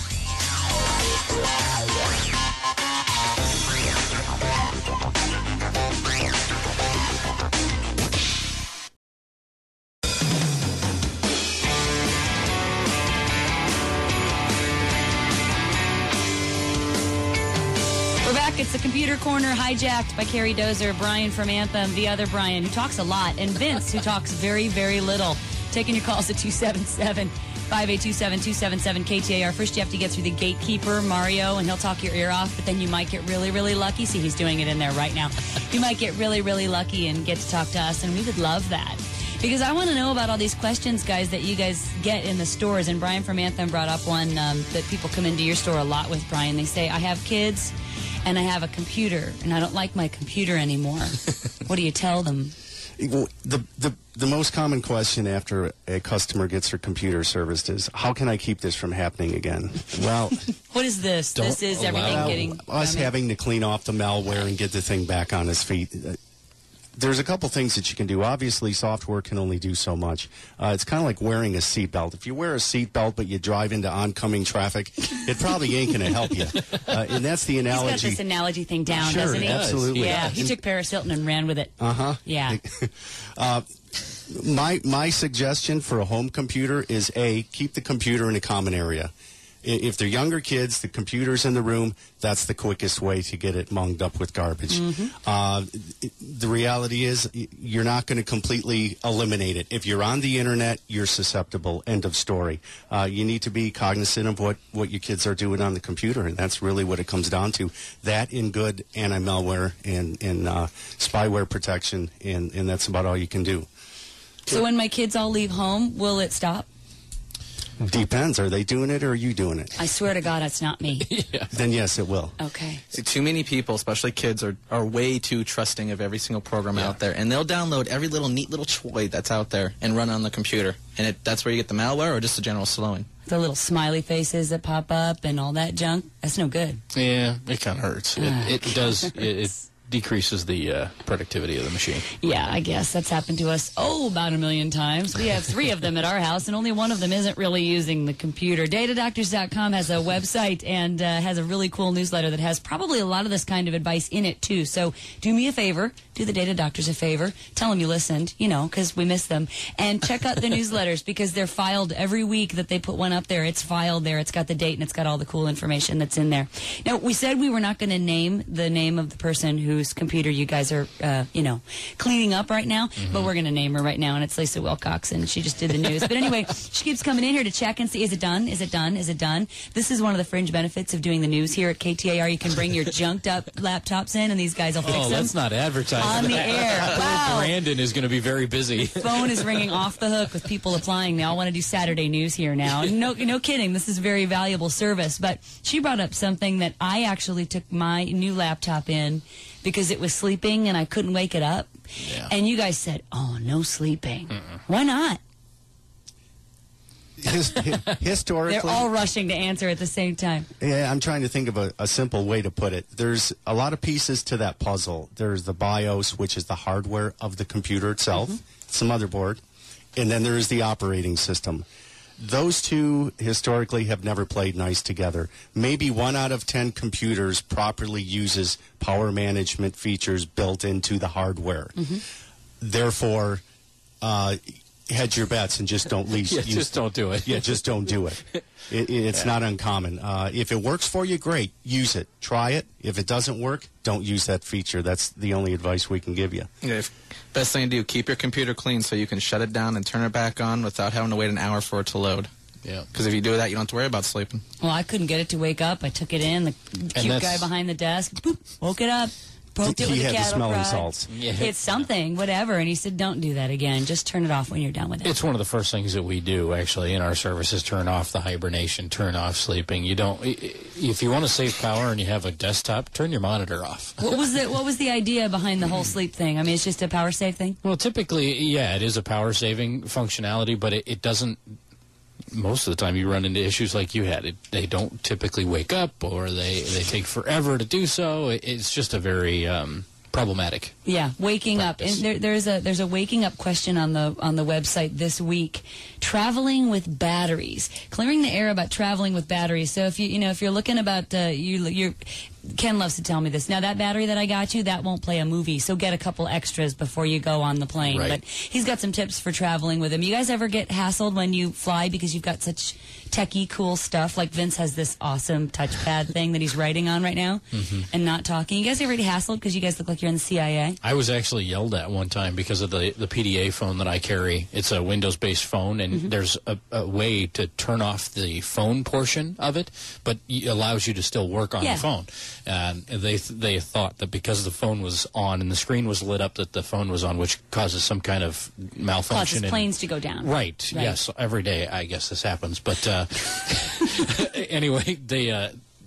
We're back. It's the Computer Corner, hijacked by Carrie Dozer, Brian from Anthem, the other Brian, who talks a lot, and Vince, who talks very, very little. Taking your calls at two seven seven, five eight two seven, two seven seven K T A R. First, you have to get through the gatekeeper, Mario, and he'll talk your ear off, but then you might get really, really lucky. See, he's doing it in there right now. You might get really, really lucky and get to talk to us, and we would love that. Because I want to know about all these questions, guys, that you guys get in the stores. And Brian from Anthem brought up one um, that people come into your store a lot with, Brian. They say, I have kids and I have a computer, and I don't like my computer anymore. What do you tell them? Well, the, the the most common question after a customer gets her computer serviced is, how can I keep this from happening again? Well, What is this? Don't This is everything allow getting... us I mean, having to clean off the malware and get the thing back on its feet. uh, there's a couple things that you can do. Obviously, software can only do so much. Uh, it's kind of like wearing a seatbelt. If you wear a seatbelt but you drive into oncoming traffic, it probably ain't going to help you. Uh, and that's the analogy. He's got this analogy thing down, sure, doesn't he? Absolutely. Yeah, he took Paris Hilton and ran with it. Uh-huh. Yeah. uh, my, my suggestion for a home computer is, A, keep the computer in a common area. If they're younger kids, the computer's in the room, that's the quickest way to get it munged up with garbage. Mm-hmm. Uh, the reality is you're not going to completely eliminate it. If you're on the internet, you're susceptible. End of story. Uh, you need to be cognizant of what, what your kids are doing on the computer, and that's really what it comes down to. That in good anti-malware and, and uh, spyware protection, and, and that's about all you can do. So when my kids all leave home, will it stop? Depends. Are they doing it or are you doing it? I swear to God, it's not me. Yeah. Then yes, it will. Okay. See, too many people, especially kids, are, are way too trusting of every single program yeah. out there. And they'll download every little neat little toy that's out there and run on the computer. And it, that's where you get the malware or just the general slowing. The little smiley faces that pop up and all that junk. That's no good. Yeah, it kind of hurts. It, it does. It, it decreases the uh, productivity of the machine. Yeah, I guess that's happened to us, oh, about a million times. We have three of them at our house, and only one of them isn't really using the computer. data doctors dot com has a website and uh, has a really cool newsletter that has probably a lot of this kind of advice in it, too. So do me a favor. Do the Data Doctors a favor. Tell them you listened, you know, because we miss them. And check out the newsletters because they're filed every week that they put one up there. It's filed there. It's got the date and it's got all the cool information that's in there. Now, we said we were not going to name the name of the person whose computer you guys are, uh, you know, cleaning up right now, mm-hmm. but we're going to name her right now, and it's Lisa Wilcox, and she just did the news. But anyway, she keeps coming in here to check and see, is it done? Is it done? Is it done? This is one of the fringe benefits of doing the news here at K T A R. You can bring your junked up laptops in, and these guys will fix oh, them. Oh, that's not advertising. On the air. Wow. Brandon is going to be very busy. Phone is ringing off the hook with people applying. They all want to do Saturday news here now. No, no kidding. This is very valuable service. But she brought up something that I actually took my new laptop in because it was sleeping and I couldn't wake it up. Yeah. And you guys said, oh, no sleeping. Mm-mm. Why not? His, historically, they're all rushing to answer at the same time. Yeah, I'm trying to think of a, a simple way to put it. There's a lot of pieces to that puzzle. There's the BIOS, which is the hardware of the computer itself, mm-hmm. it's a motherboard, and then there is the operating system. Those two historically have never played nice together. Maybe one out of ten computers properly uses power management features built into the hardware. Mm-hmm. Therefore, uh, hedge your bets and just don't lease. yeah, just don't do it. Yeah, just don't do it. it it's yeah. not uncommon. Uh, if it works for you, great. Use it. Try it. If it doesn't work, don't use that feature. That's the only advice we can give you. Yeah, if, best thing to do, keep your computer clean so you can shut it down and turn it back on without having to wait an hour for it to load. Yeah. Because if you do that, you don't have to worry about sleeping. Well, I couldn't get it to wake up. I took it in. The cute guy behind the desk, boop, woke it up. Poked it he with had a the cattle smelling prod. salts. Yeah. It's something, whatever. And he said, don't do that again. Just turn it off when you're done with it. It's one of the first things that we do, actually, in our services. Turn off the hibernation, turn off sleeping. You don't, if you want to save power and you have a desktop, turn your monitor off. What was the, what was the idea behind the whole sleep thing? I mean, it's just a power save thing? Well, typically, yeah, it is a power saving functionality, but it, it doesn't, most of the time you run into issues like you had. It, they don't typically wake up, or they, they take forever to do so. It, it's just a very um, problematic. Yeah, waking practice. up. And there, there's a there's a waking up question on the on the website this week. Traveling with batteries, clearing the air about traveling with batteries. So if you you know if you're looking about uh, you you're Ken loves to tell me this. Now, that battery that I got you, that won't play a movie, so get a couple extras before you go on the plane. Right. But he's got some tips for traveling with him. You guys ever get hassled when you fly because you've got such techie, cool stuff? Like Vince has this awesome touchpad thing that he's writing on right now mm-hmm. and not talking. You guys ever get hassled because you guys look like you're in the C I A? I was actually yelled at one time because of the, the P D A phone that I carry. It's a Windows-based phone, and mm-hmm. there's a, a way to turn off the phone portion of it, but it allows you to still work on yeah. the phone. And they they thought that because the phone was on and the screen was lit up, that the phone was on, which causes some kind of malfunction. Causes planes to go down. Right, right. Yes. Every day, I guess this happens. But uh, anyway, they... Uh,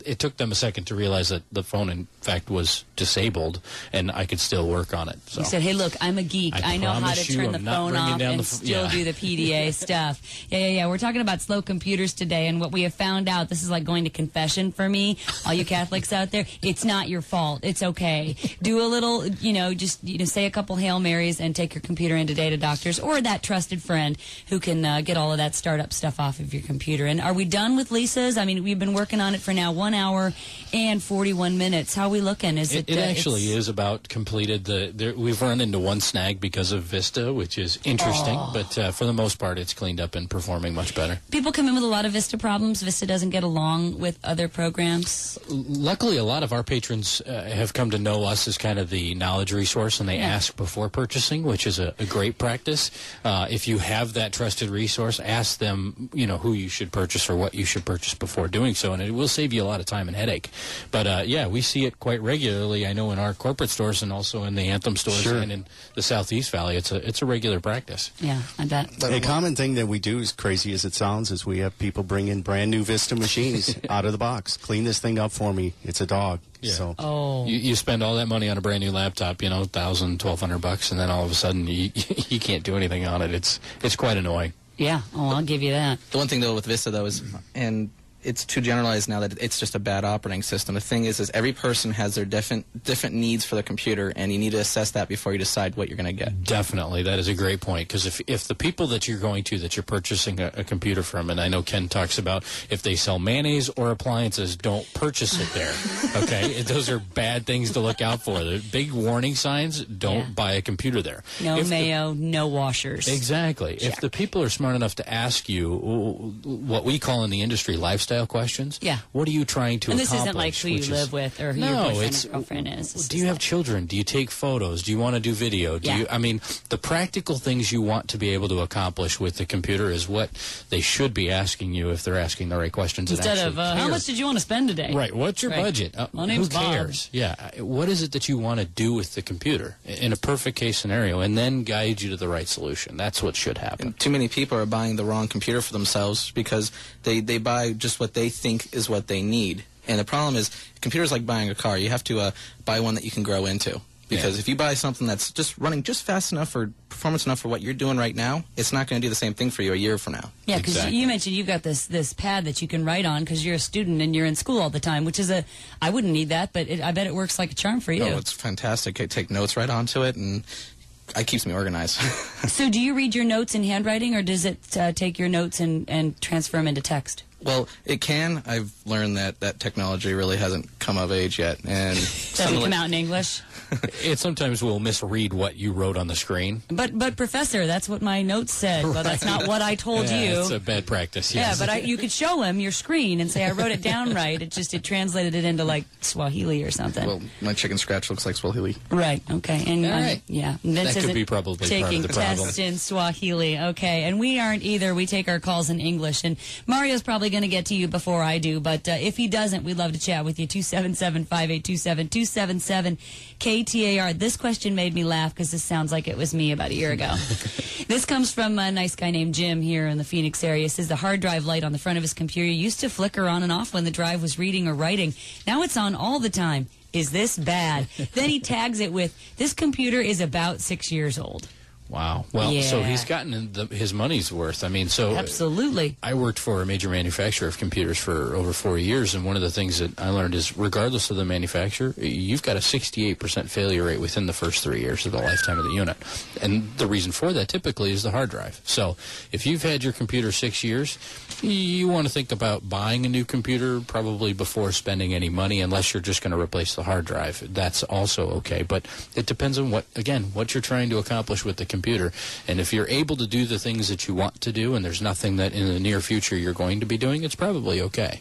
it took them a second to realize that the phone, in fact, was disabled, and I could still work on it. So. You said, hey, look, I'm a geek. I I know how to you turn I'm the not phone bringing off down and the f- still yeah. do the P D A stuff. Yeah, yeah, yeah. We're talking about slow computers today, and what we have found out, this is like going to confession for me, all you Catholics out there, it's not your fault. It's okay. Do a little, you know, just you know, say a couple Hail Marys and take your computer into Data Doctors or that trusted friend who can uh, get all of that startup stuff off of your computer. And are we done with Lisa's? I mean, we've been working on it for now one hour and forty-one minutes. How are we looking? Is it? It, it uh, actually is about completed. The there, we've run into one snag because of Vista, which is interesting, Oh. but uh, for the most part, it's cleaned up and performing much better. People come in with a lot of Vista problems. Vista doesn't get along with other programs. Luckily, a lot of our patrons uh, have come to know us as kind of the knowledge resource, and they Yeah. ask before purchasing, which is a, a great practice. Uh, if you have that trusted resource, ask them, you know, who you should purchase or what you should purchase before doing so, and it will save you a lot of time and headache. But uh, yeah, we see it quite regularly. I know in our corporate stores and also in the Anthem stores Sure. and in the Southeast Valley, it's a it's a regular practice. Yeah, I bet. A common thing that we do, as crazy as it sounds, is we have people bring in brand new Vista machines out of the box. Clean this thing up for me. It's a dog. Yeah. So Oh. You, you spend all that money on a brand new laptop, you know, thousand, twelve hundred bucks, and then all of a sudden you you can't do anything on it. It's it's quite annoying. Yeah, oh, I'll give you that. The one thing though with Vista though is, and it's too generalized now that it's just a bad operating system. The thing is, is every person has their different different needs for the computer, and you need to assess that before you decide what you're going to get. Definitely, that is a great point, because if if the people that you're going to, that you're purchasing a, a computer from, and I know Ken talks about if they sell mayonnaise or appliances, don't purchase it there. Okay, those are bad things to look out for. They're big warning signs. Don't Yeah. buy a computer there. No If the- mayo, no washers. Exactly. Check. If the people are smart enough to ask you what we call in the industry lifestyle questions, Yeah. what are you trying to And this accomplish? isn't like who you which is- live with or who your no, boyfriend it's or girlfriend is. It's do you just have like- children? Do you take photos? Do you want to do video? Do Yeah. you? I mean, the practical things you want to be able to accomplish with the computer is what they should be asking you if they're asking the right questions. and Instead actually of, uh, how care. much did you want to spend today? Right. What's your Right. budget? Uh, My name's who Bob. cares? Yeah. uh, What is it that you want to do with the computer in a perfect case scenario, and then guide you to the right solution? That's what should happen. And too many people are buying the wrong computer for themselves because they, they buy just what they think is what they need. And the problem is, computers like buying a car. You have to uh, buy one that you can grow into. Because Yeah. if you buy something that's just running just fast enough or performance enough for what you're doing right now, it's not going to do the same thing for you a year from now. Yeah, because Exactly. you mentioned you've got this this pad that you can write on because you're a student and you're in school all the time, which is a, I wouldn't need that, but it, I bet it works like a charm for you. Oh, it's fantastic. I take notes right onto it, and it keeps me organized. So do you read your notes in handwriting, or does it uh, take your notes and, and transfer them into text? Well, it can. I've learned that that technology really hasn't come of age yet. And Doesn't suddenly- come out in English? It sometimes will misread what you wrote on the screen. But, but Professor, that's what my notes said. Well, that's not what I told Yeah, you. It's a bad practice. Yeah, Yes. but I, you could show him your screen and say I wrote it down right. It just it translated it into like Swahili or something. Well, my chicken scratch looks like Swahili. Right. Okay. And All um, right. yeah, and Vince That could isn't be probably part of taking the problem. tests in Swahili. Okay, and we aren't either. We take our calls in English, and Mario's probably going to get to you before I do. But uh, if he doesn't, we'd love to chat with you. Two seven seven five eight two seven two seven seven K T A R. This question made me laugh because this sounds like it was me about a year ago. This comes from a nice guy named Jim here in the Phoenix area. It says the hard drive light on the front of his computer used to flicker on and off when the drive was reading or writing. Now it's on all the time. Is this bad? Then he tags it with, this computer is about six years old. Wow. Well, so Yeah. he's gotten the, his money's worth. I mean, so Absolutely. I worked for a major manufacturer of computers for over four years, and one of the things that I learned is, regardless of the manufacturer, you've got a sixty-eight percent failure rate within the first three years of the lifetime of the unit. And the reason for that typically is the hard drive. So if you've had your computer six years, you want to think about buying a new computer probably before spending any money, unless you're just going to replace the hard drive. That's also okay. But it depends on what, again, what you're trying to accomplish with the computer. And if you're able to do the things that you want to do, and there's nothing that in the near future you're going to be doing, it's probably okay.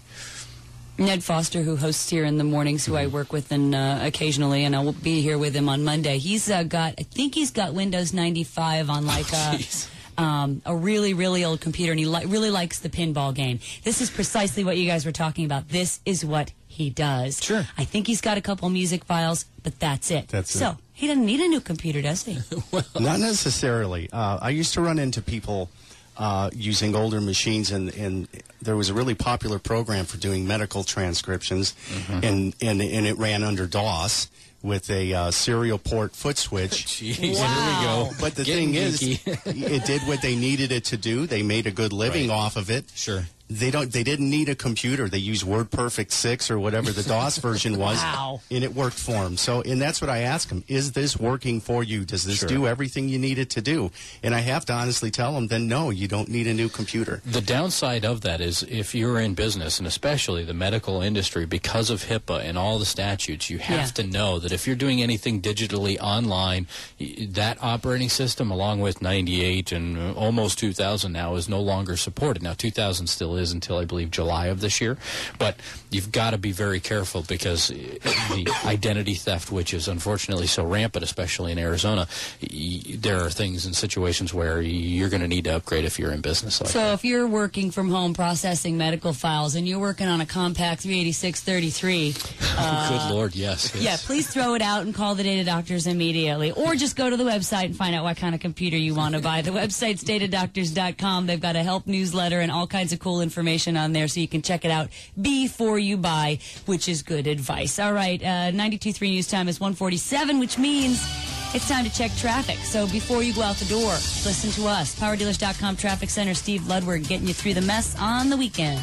Ned Foster, who hosts here in the mornings, who I work with and uh, occasionally, and I will be here with him on Monday. He's uh, got, I think he's got Windows ninety-five on like a, um, a really, really old computer, and he li- really likes the pinball game. This is precisely what you guys were talking about. This is what he does. Sure. I think he's got a couple music files, but that's it. That's it. so he doesn't need a new computer, does he? Not necessarily. Uh, I used to run into people uh, using older machines, and, and there was a really popular program for doing medical transcriptions, mm-hmm. and, and, and it ran under DOS with a uh, serial port foot switch. Jeez, wow. Here we go. But the Getting thing geeky. is, it did what they needed it to do. They made a good living Right. off of it. Sure. They don't. They didn't need a computer. They used WordPerfect six or whatever the DOS version was, Wow. and it worked for them. So, and that's what I ask them: is this working for you? Does this Sure. do everything you need it to do? And I have to honestly tell them, then no, you don't need a new computer. The downside of that is if you're in business, and especially the medical industry, because of HIPAA and all the statutes, you have Yeah. to know that if you're doing anything digitally online, y- that operating system, along with ninety-eight and uh, almost two thousand now, is no longer supported. Now, two thousand still is until, I believe, July of this year. But you've got to be very careful because the identity theft, which is unfortunately so rampant, especially in Arizona, y- there are things and situations where you're going to need to upgrade if you're in business like So that. if you're working from home processing medical files and you're working on a Compaq three eighty-six thirty-three, uh, Good Lord, yes. yes. yeah, please throw it out and call the Data Doctors immediately. Or just go to the website and find out what kind of computer you want to buy. The website's data doctors dot com. They've got a help newsletter and all kinds of cool information on there so you can check it out before you buy, which is good advice. All right, uh, ninety-two point three News Time is one forty-seven, which means it's time to check traffic. So before you go out the door, listen to us. Power Dealers dot com Traffic Center, Steve Ludwig getting you through the mess on the weekend.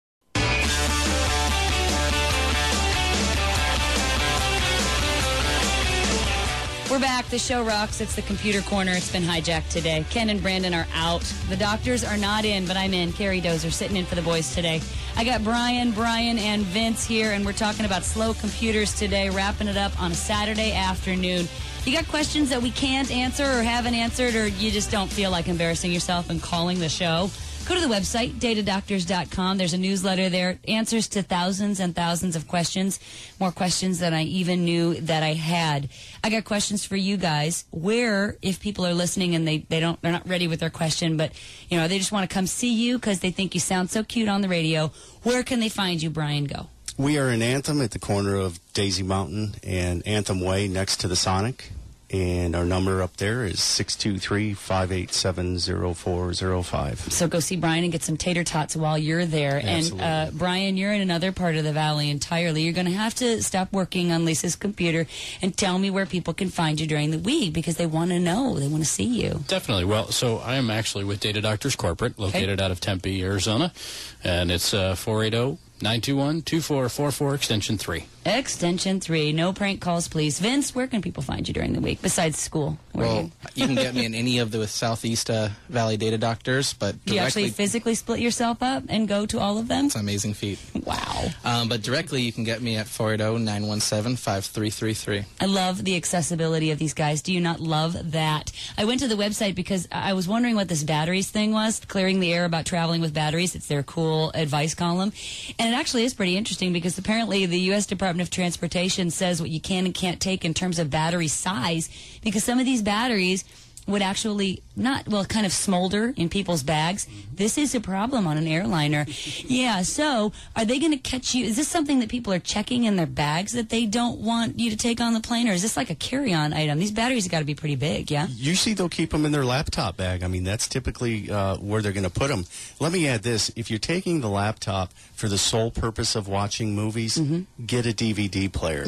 We're back. The show rocks. It's the Computer Corner. It's been hijacked today. Ken and Brandon are out. The doctors are not in, but I'm in. Carrie Dozer sitting in for the boys today. I got Brian, Brian, and Vince here, and we're talking about slow computers today, wrapping it up on a Saturday afternoon. You got questions that we can't answer or haven't answered, or you just don't feel like embarrassing yourself and calling the show? Go to the website, data doctors dot com. There's a newsletter there. Answers to thousands and thousands of questions. More questions than I even knew that I had. I got questions for you guys. Where, if people are listening and they, they don't, they're not ready with their question, but, you know, they just want to come see you because they think you sound so cute on the radio, where can they find you, Brian? Go. We are in Anthem at the corner of Daisy Mountain and Anthem Way next to the Sonic. And our number up there is six two three, five eight seven, zero four zero five. So go see Brian and get some tater tots while you're there. Absolutely. And uh, Brian, you're in another part of the valley entirely. You're going to have to stop working on Lisa's computer and tell me where people can find you during the week because they want to know. They want to see you. Definitely. Well, so I am actually with Data Doctors Corporate, located Okay. out of Tempe, Arizona, and it's uh, four eight zero, nine two one, two four four four, extension three. Extension three. No prank calls, please. Vince, where can people find you during the week besides school? Where Well, you, you can get me in any of the Southeast uh, Valley Data Doctors, but do you actually directly, physically split yourself up and go to all of them? it's an amazing feat. Wow. Um, but directly, you can get me at four eight zero, nine one seven, five three three three. I love the accessibility of these guys. Do you not love that? I went to the website because I was wondering what this batteries thing was, clearing the air about traveling with batteries. It's their cool advice column. And it actually is pretty interesting because apparently the U S Department of Transportation says what you can and can't take in terms of battery size because some of these batteries would actually not, well, kind of smolder in people's bags. This is a problem on an airliner. Yeah, so are they going to catch you? Is this something that people are checking in their bags that they don't want you to take on the plane, or is this like a carry-on item? These batteries have got to be pretty big, yeah? Usually they'll keep them in their laptop bag. I mean, that's typically uh, where they're going to put them. Let me add this. If you're taking the laptop for the sole purpose of watching movies, mm-hmm. get a D V D player.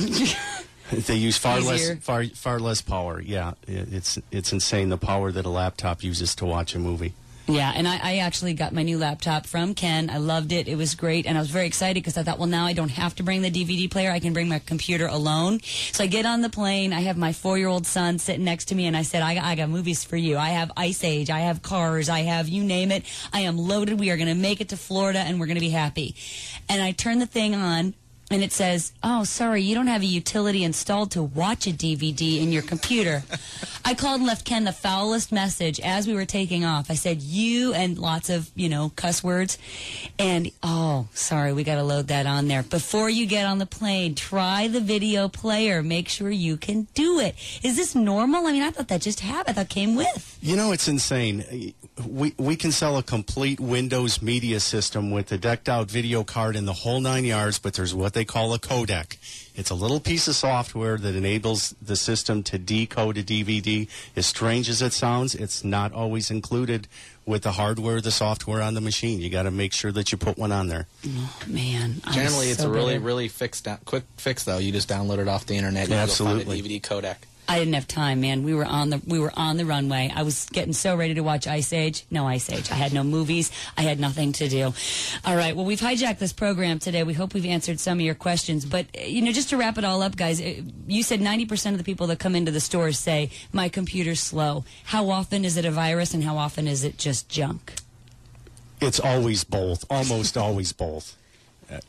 They use far Easier. less far far less power. Yeah, it- it's it's insane the power that a laptop uses to watch a movie. Yeah, and I, I actually got my new laptop from Ken. I loved it. It was great, and I was very excited because I thought, well, now I don't have to bring the D V D player. I can bring my computer alone. So I get on the plane. I have my four-year-old son sitting next to me, and I said, I got, I got movies for you. I have Ice Age. I have Cars. I have you name it. I am loaded. We are going to make it to Florida, and we're going to be happy. And I turn the thing on. And it says, oh, sorry, you don't have a utility installed to watch a D V D in your computer. I called and left Ken the foulest message as we were taking off. I said, you, and lots of, you know, cuss words. And, oh, sorry, we got to load that on there. Before you get on the plane, try the video player. Make sure you can do it. Is this normal? I mean, I thought that just happened. I thought it came with. You know, it's insane. We we can sell a complete Windows media system with a decked out video card and the whole nine yards, but there's what they they call a codec. It's a little piece of software that enables the system to decode a D V D. As strange as it sounds, it's not always included with the hardware or the software on the machine. You got to make sure that you put one on there. Oh, man. I'm Generally, it's so a really, bitter. really fixed, down, quick fix, though. You just download it off the internet. You Absolutely. go find a D V D codec. I didn't have time, man. We were on the we were on the runway. I was getting so ready to watch Ice Age. No Ice Age. I had no movies. I had nothing to do. All right. Well, we've hijacked this program today. We hope we've answered some of your questions. But you know, just to wrap it all up, guys, you said ninety percent of the people that come into the stores say my computer's slow. How often is it a virus, and how often is it just junk? It's always both. Almost always both. Uh,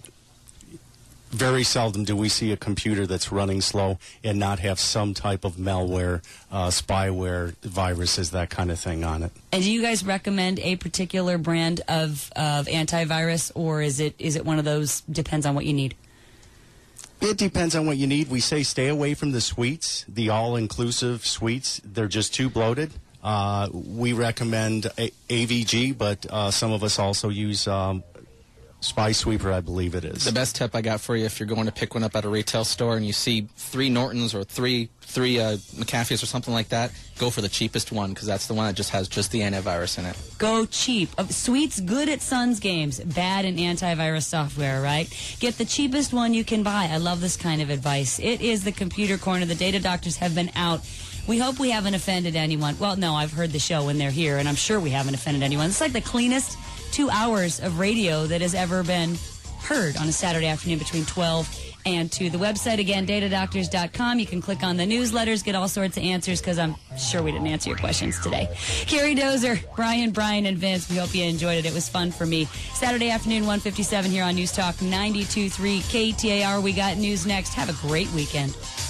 Very seldom do we see a computer that's running slow and not have some type of malware, uh, spyware, viruses, that kind of thing on it. And do you guys recommend a particular brand of, of antivirus, or is it is it one of those depends on what you need? It depends on what you need. We say stay away from the suites, the all-inclusive suites. They're just too bloated. Uh, we recommend a- AVG, but uh, some of us also use um, Spy Sweeper, I believe it is. The best tip I got for you, if you're going to pick one up at a retail store and you see three Nortons or three three uh, McAfee's or something like that, go for the cheapest one, because that's the one that just has just the antivirus in it. Go cheap. Uh, Sweet's good at Suns games, bad in antivirus software, right? Get the cheapest one you can buy. I love this kind of advice. It is the Computer Corner. The Data Doctors have been out. We hope we haven't offended anyone. Well, no, I've heard the show when they're here, and I'm sure we haven't offended anyone. It's like the cleanest two hours of radio that has ever been heard on a Saturday afternoon between twelve and two. The website, again, data doctors dot com. You can click on the newsletters, get all sorts of answers, because I'm sure we didn't answer your questions today. Carrie Dozer, Brian, Brian, and Vince, we hope you enjoyed it. It was fun for me. Saturday afternoon, one fifty-seven here on News Talk ninety-two point three K T A R. We got news next. Have a great weekend.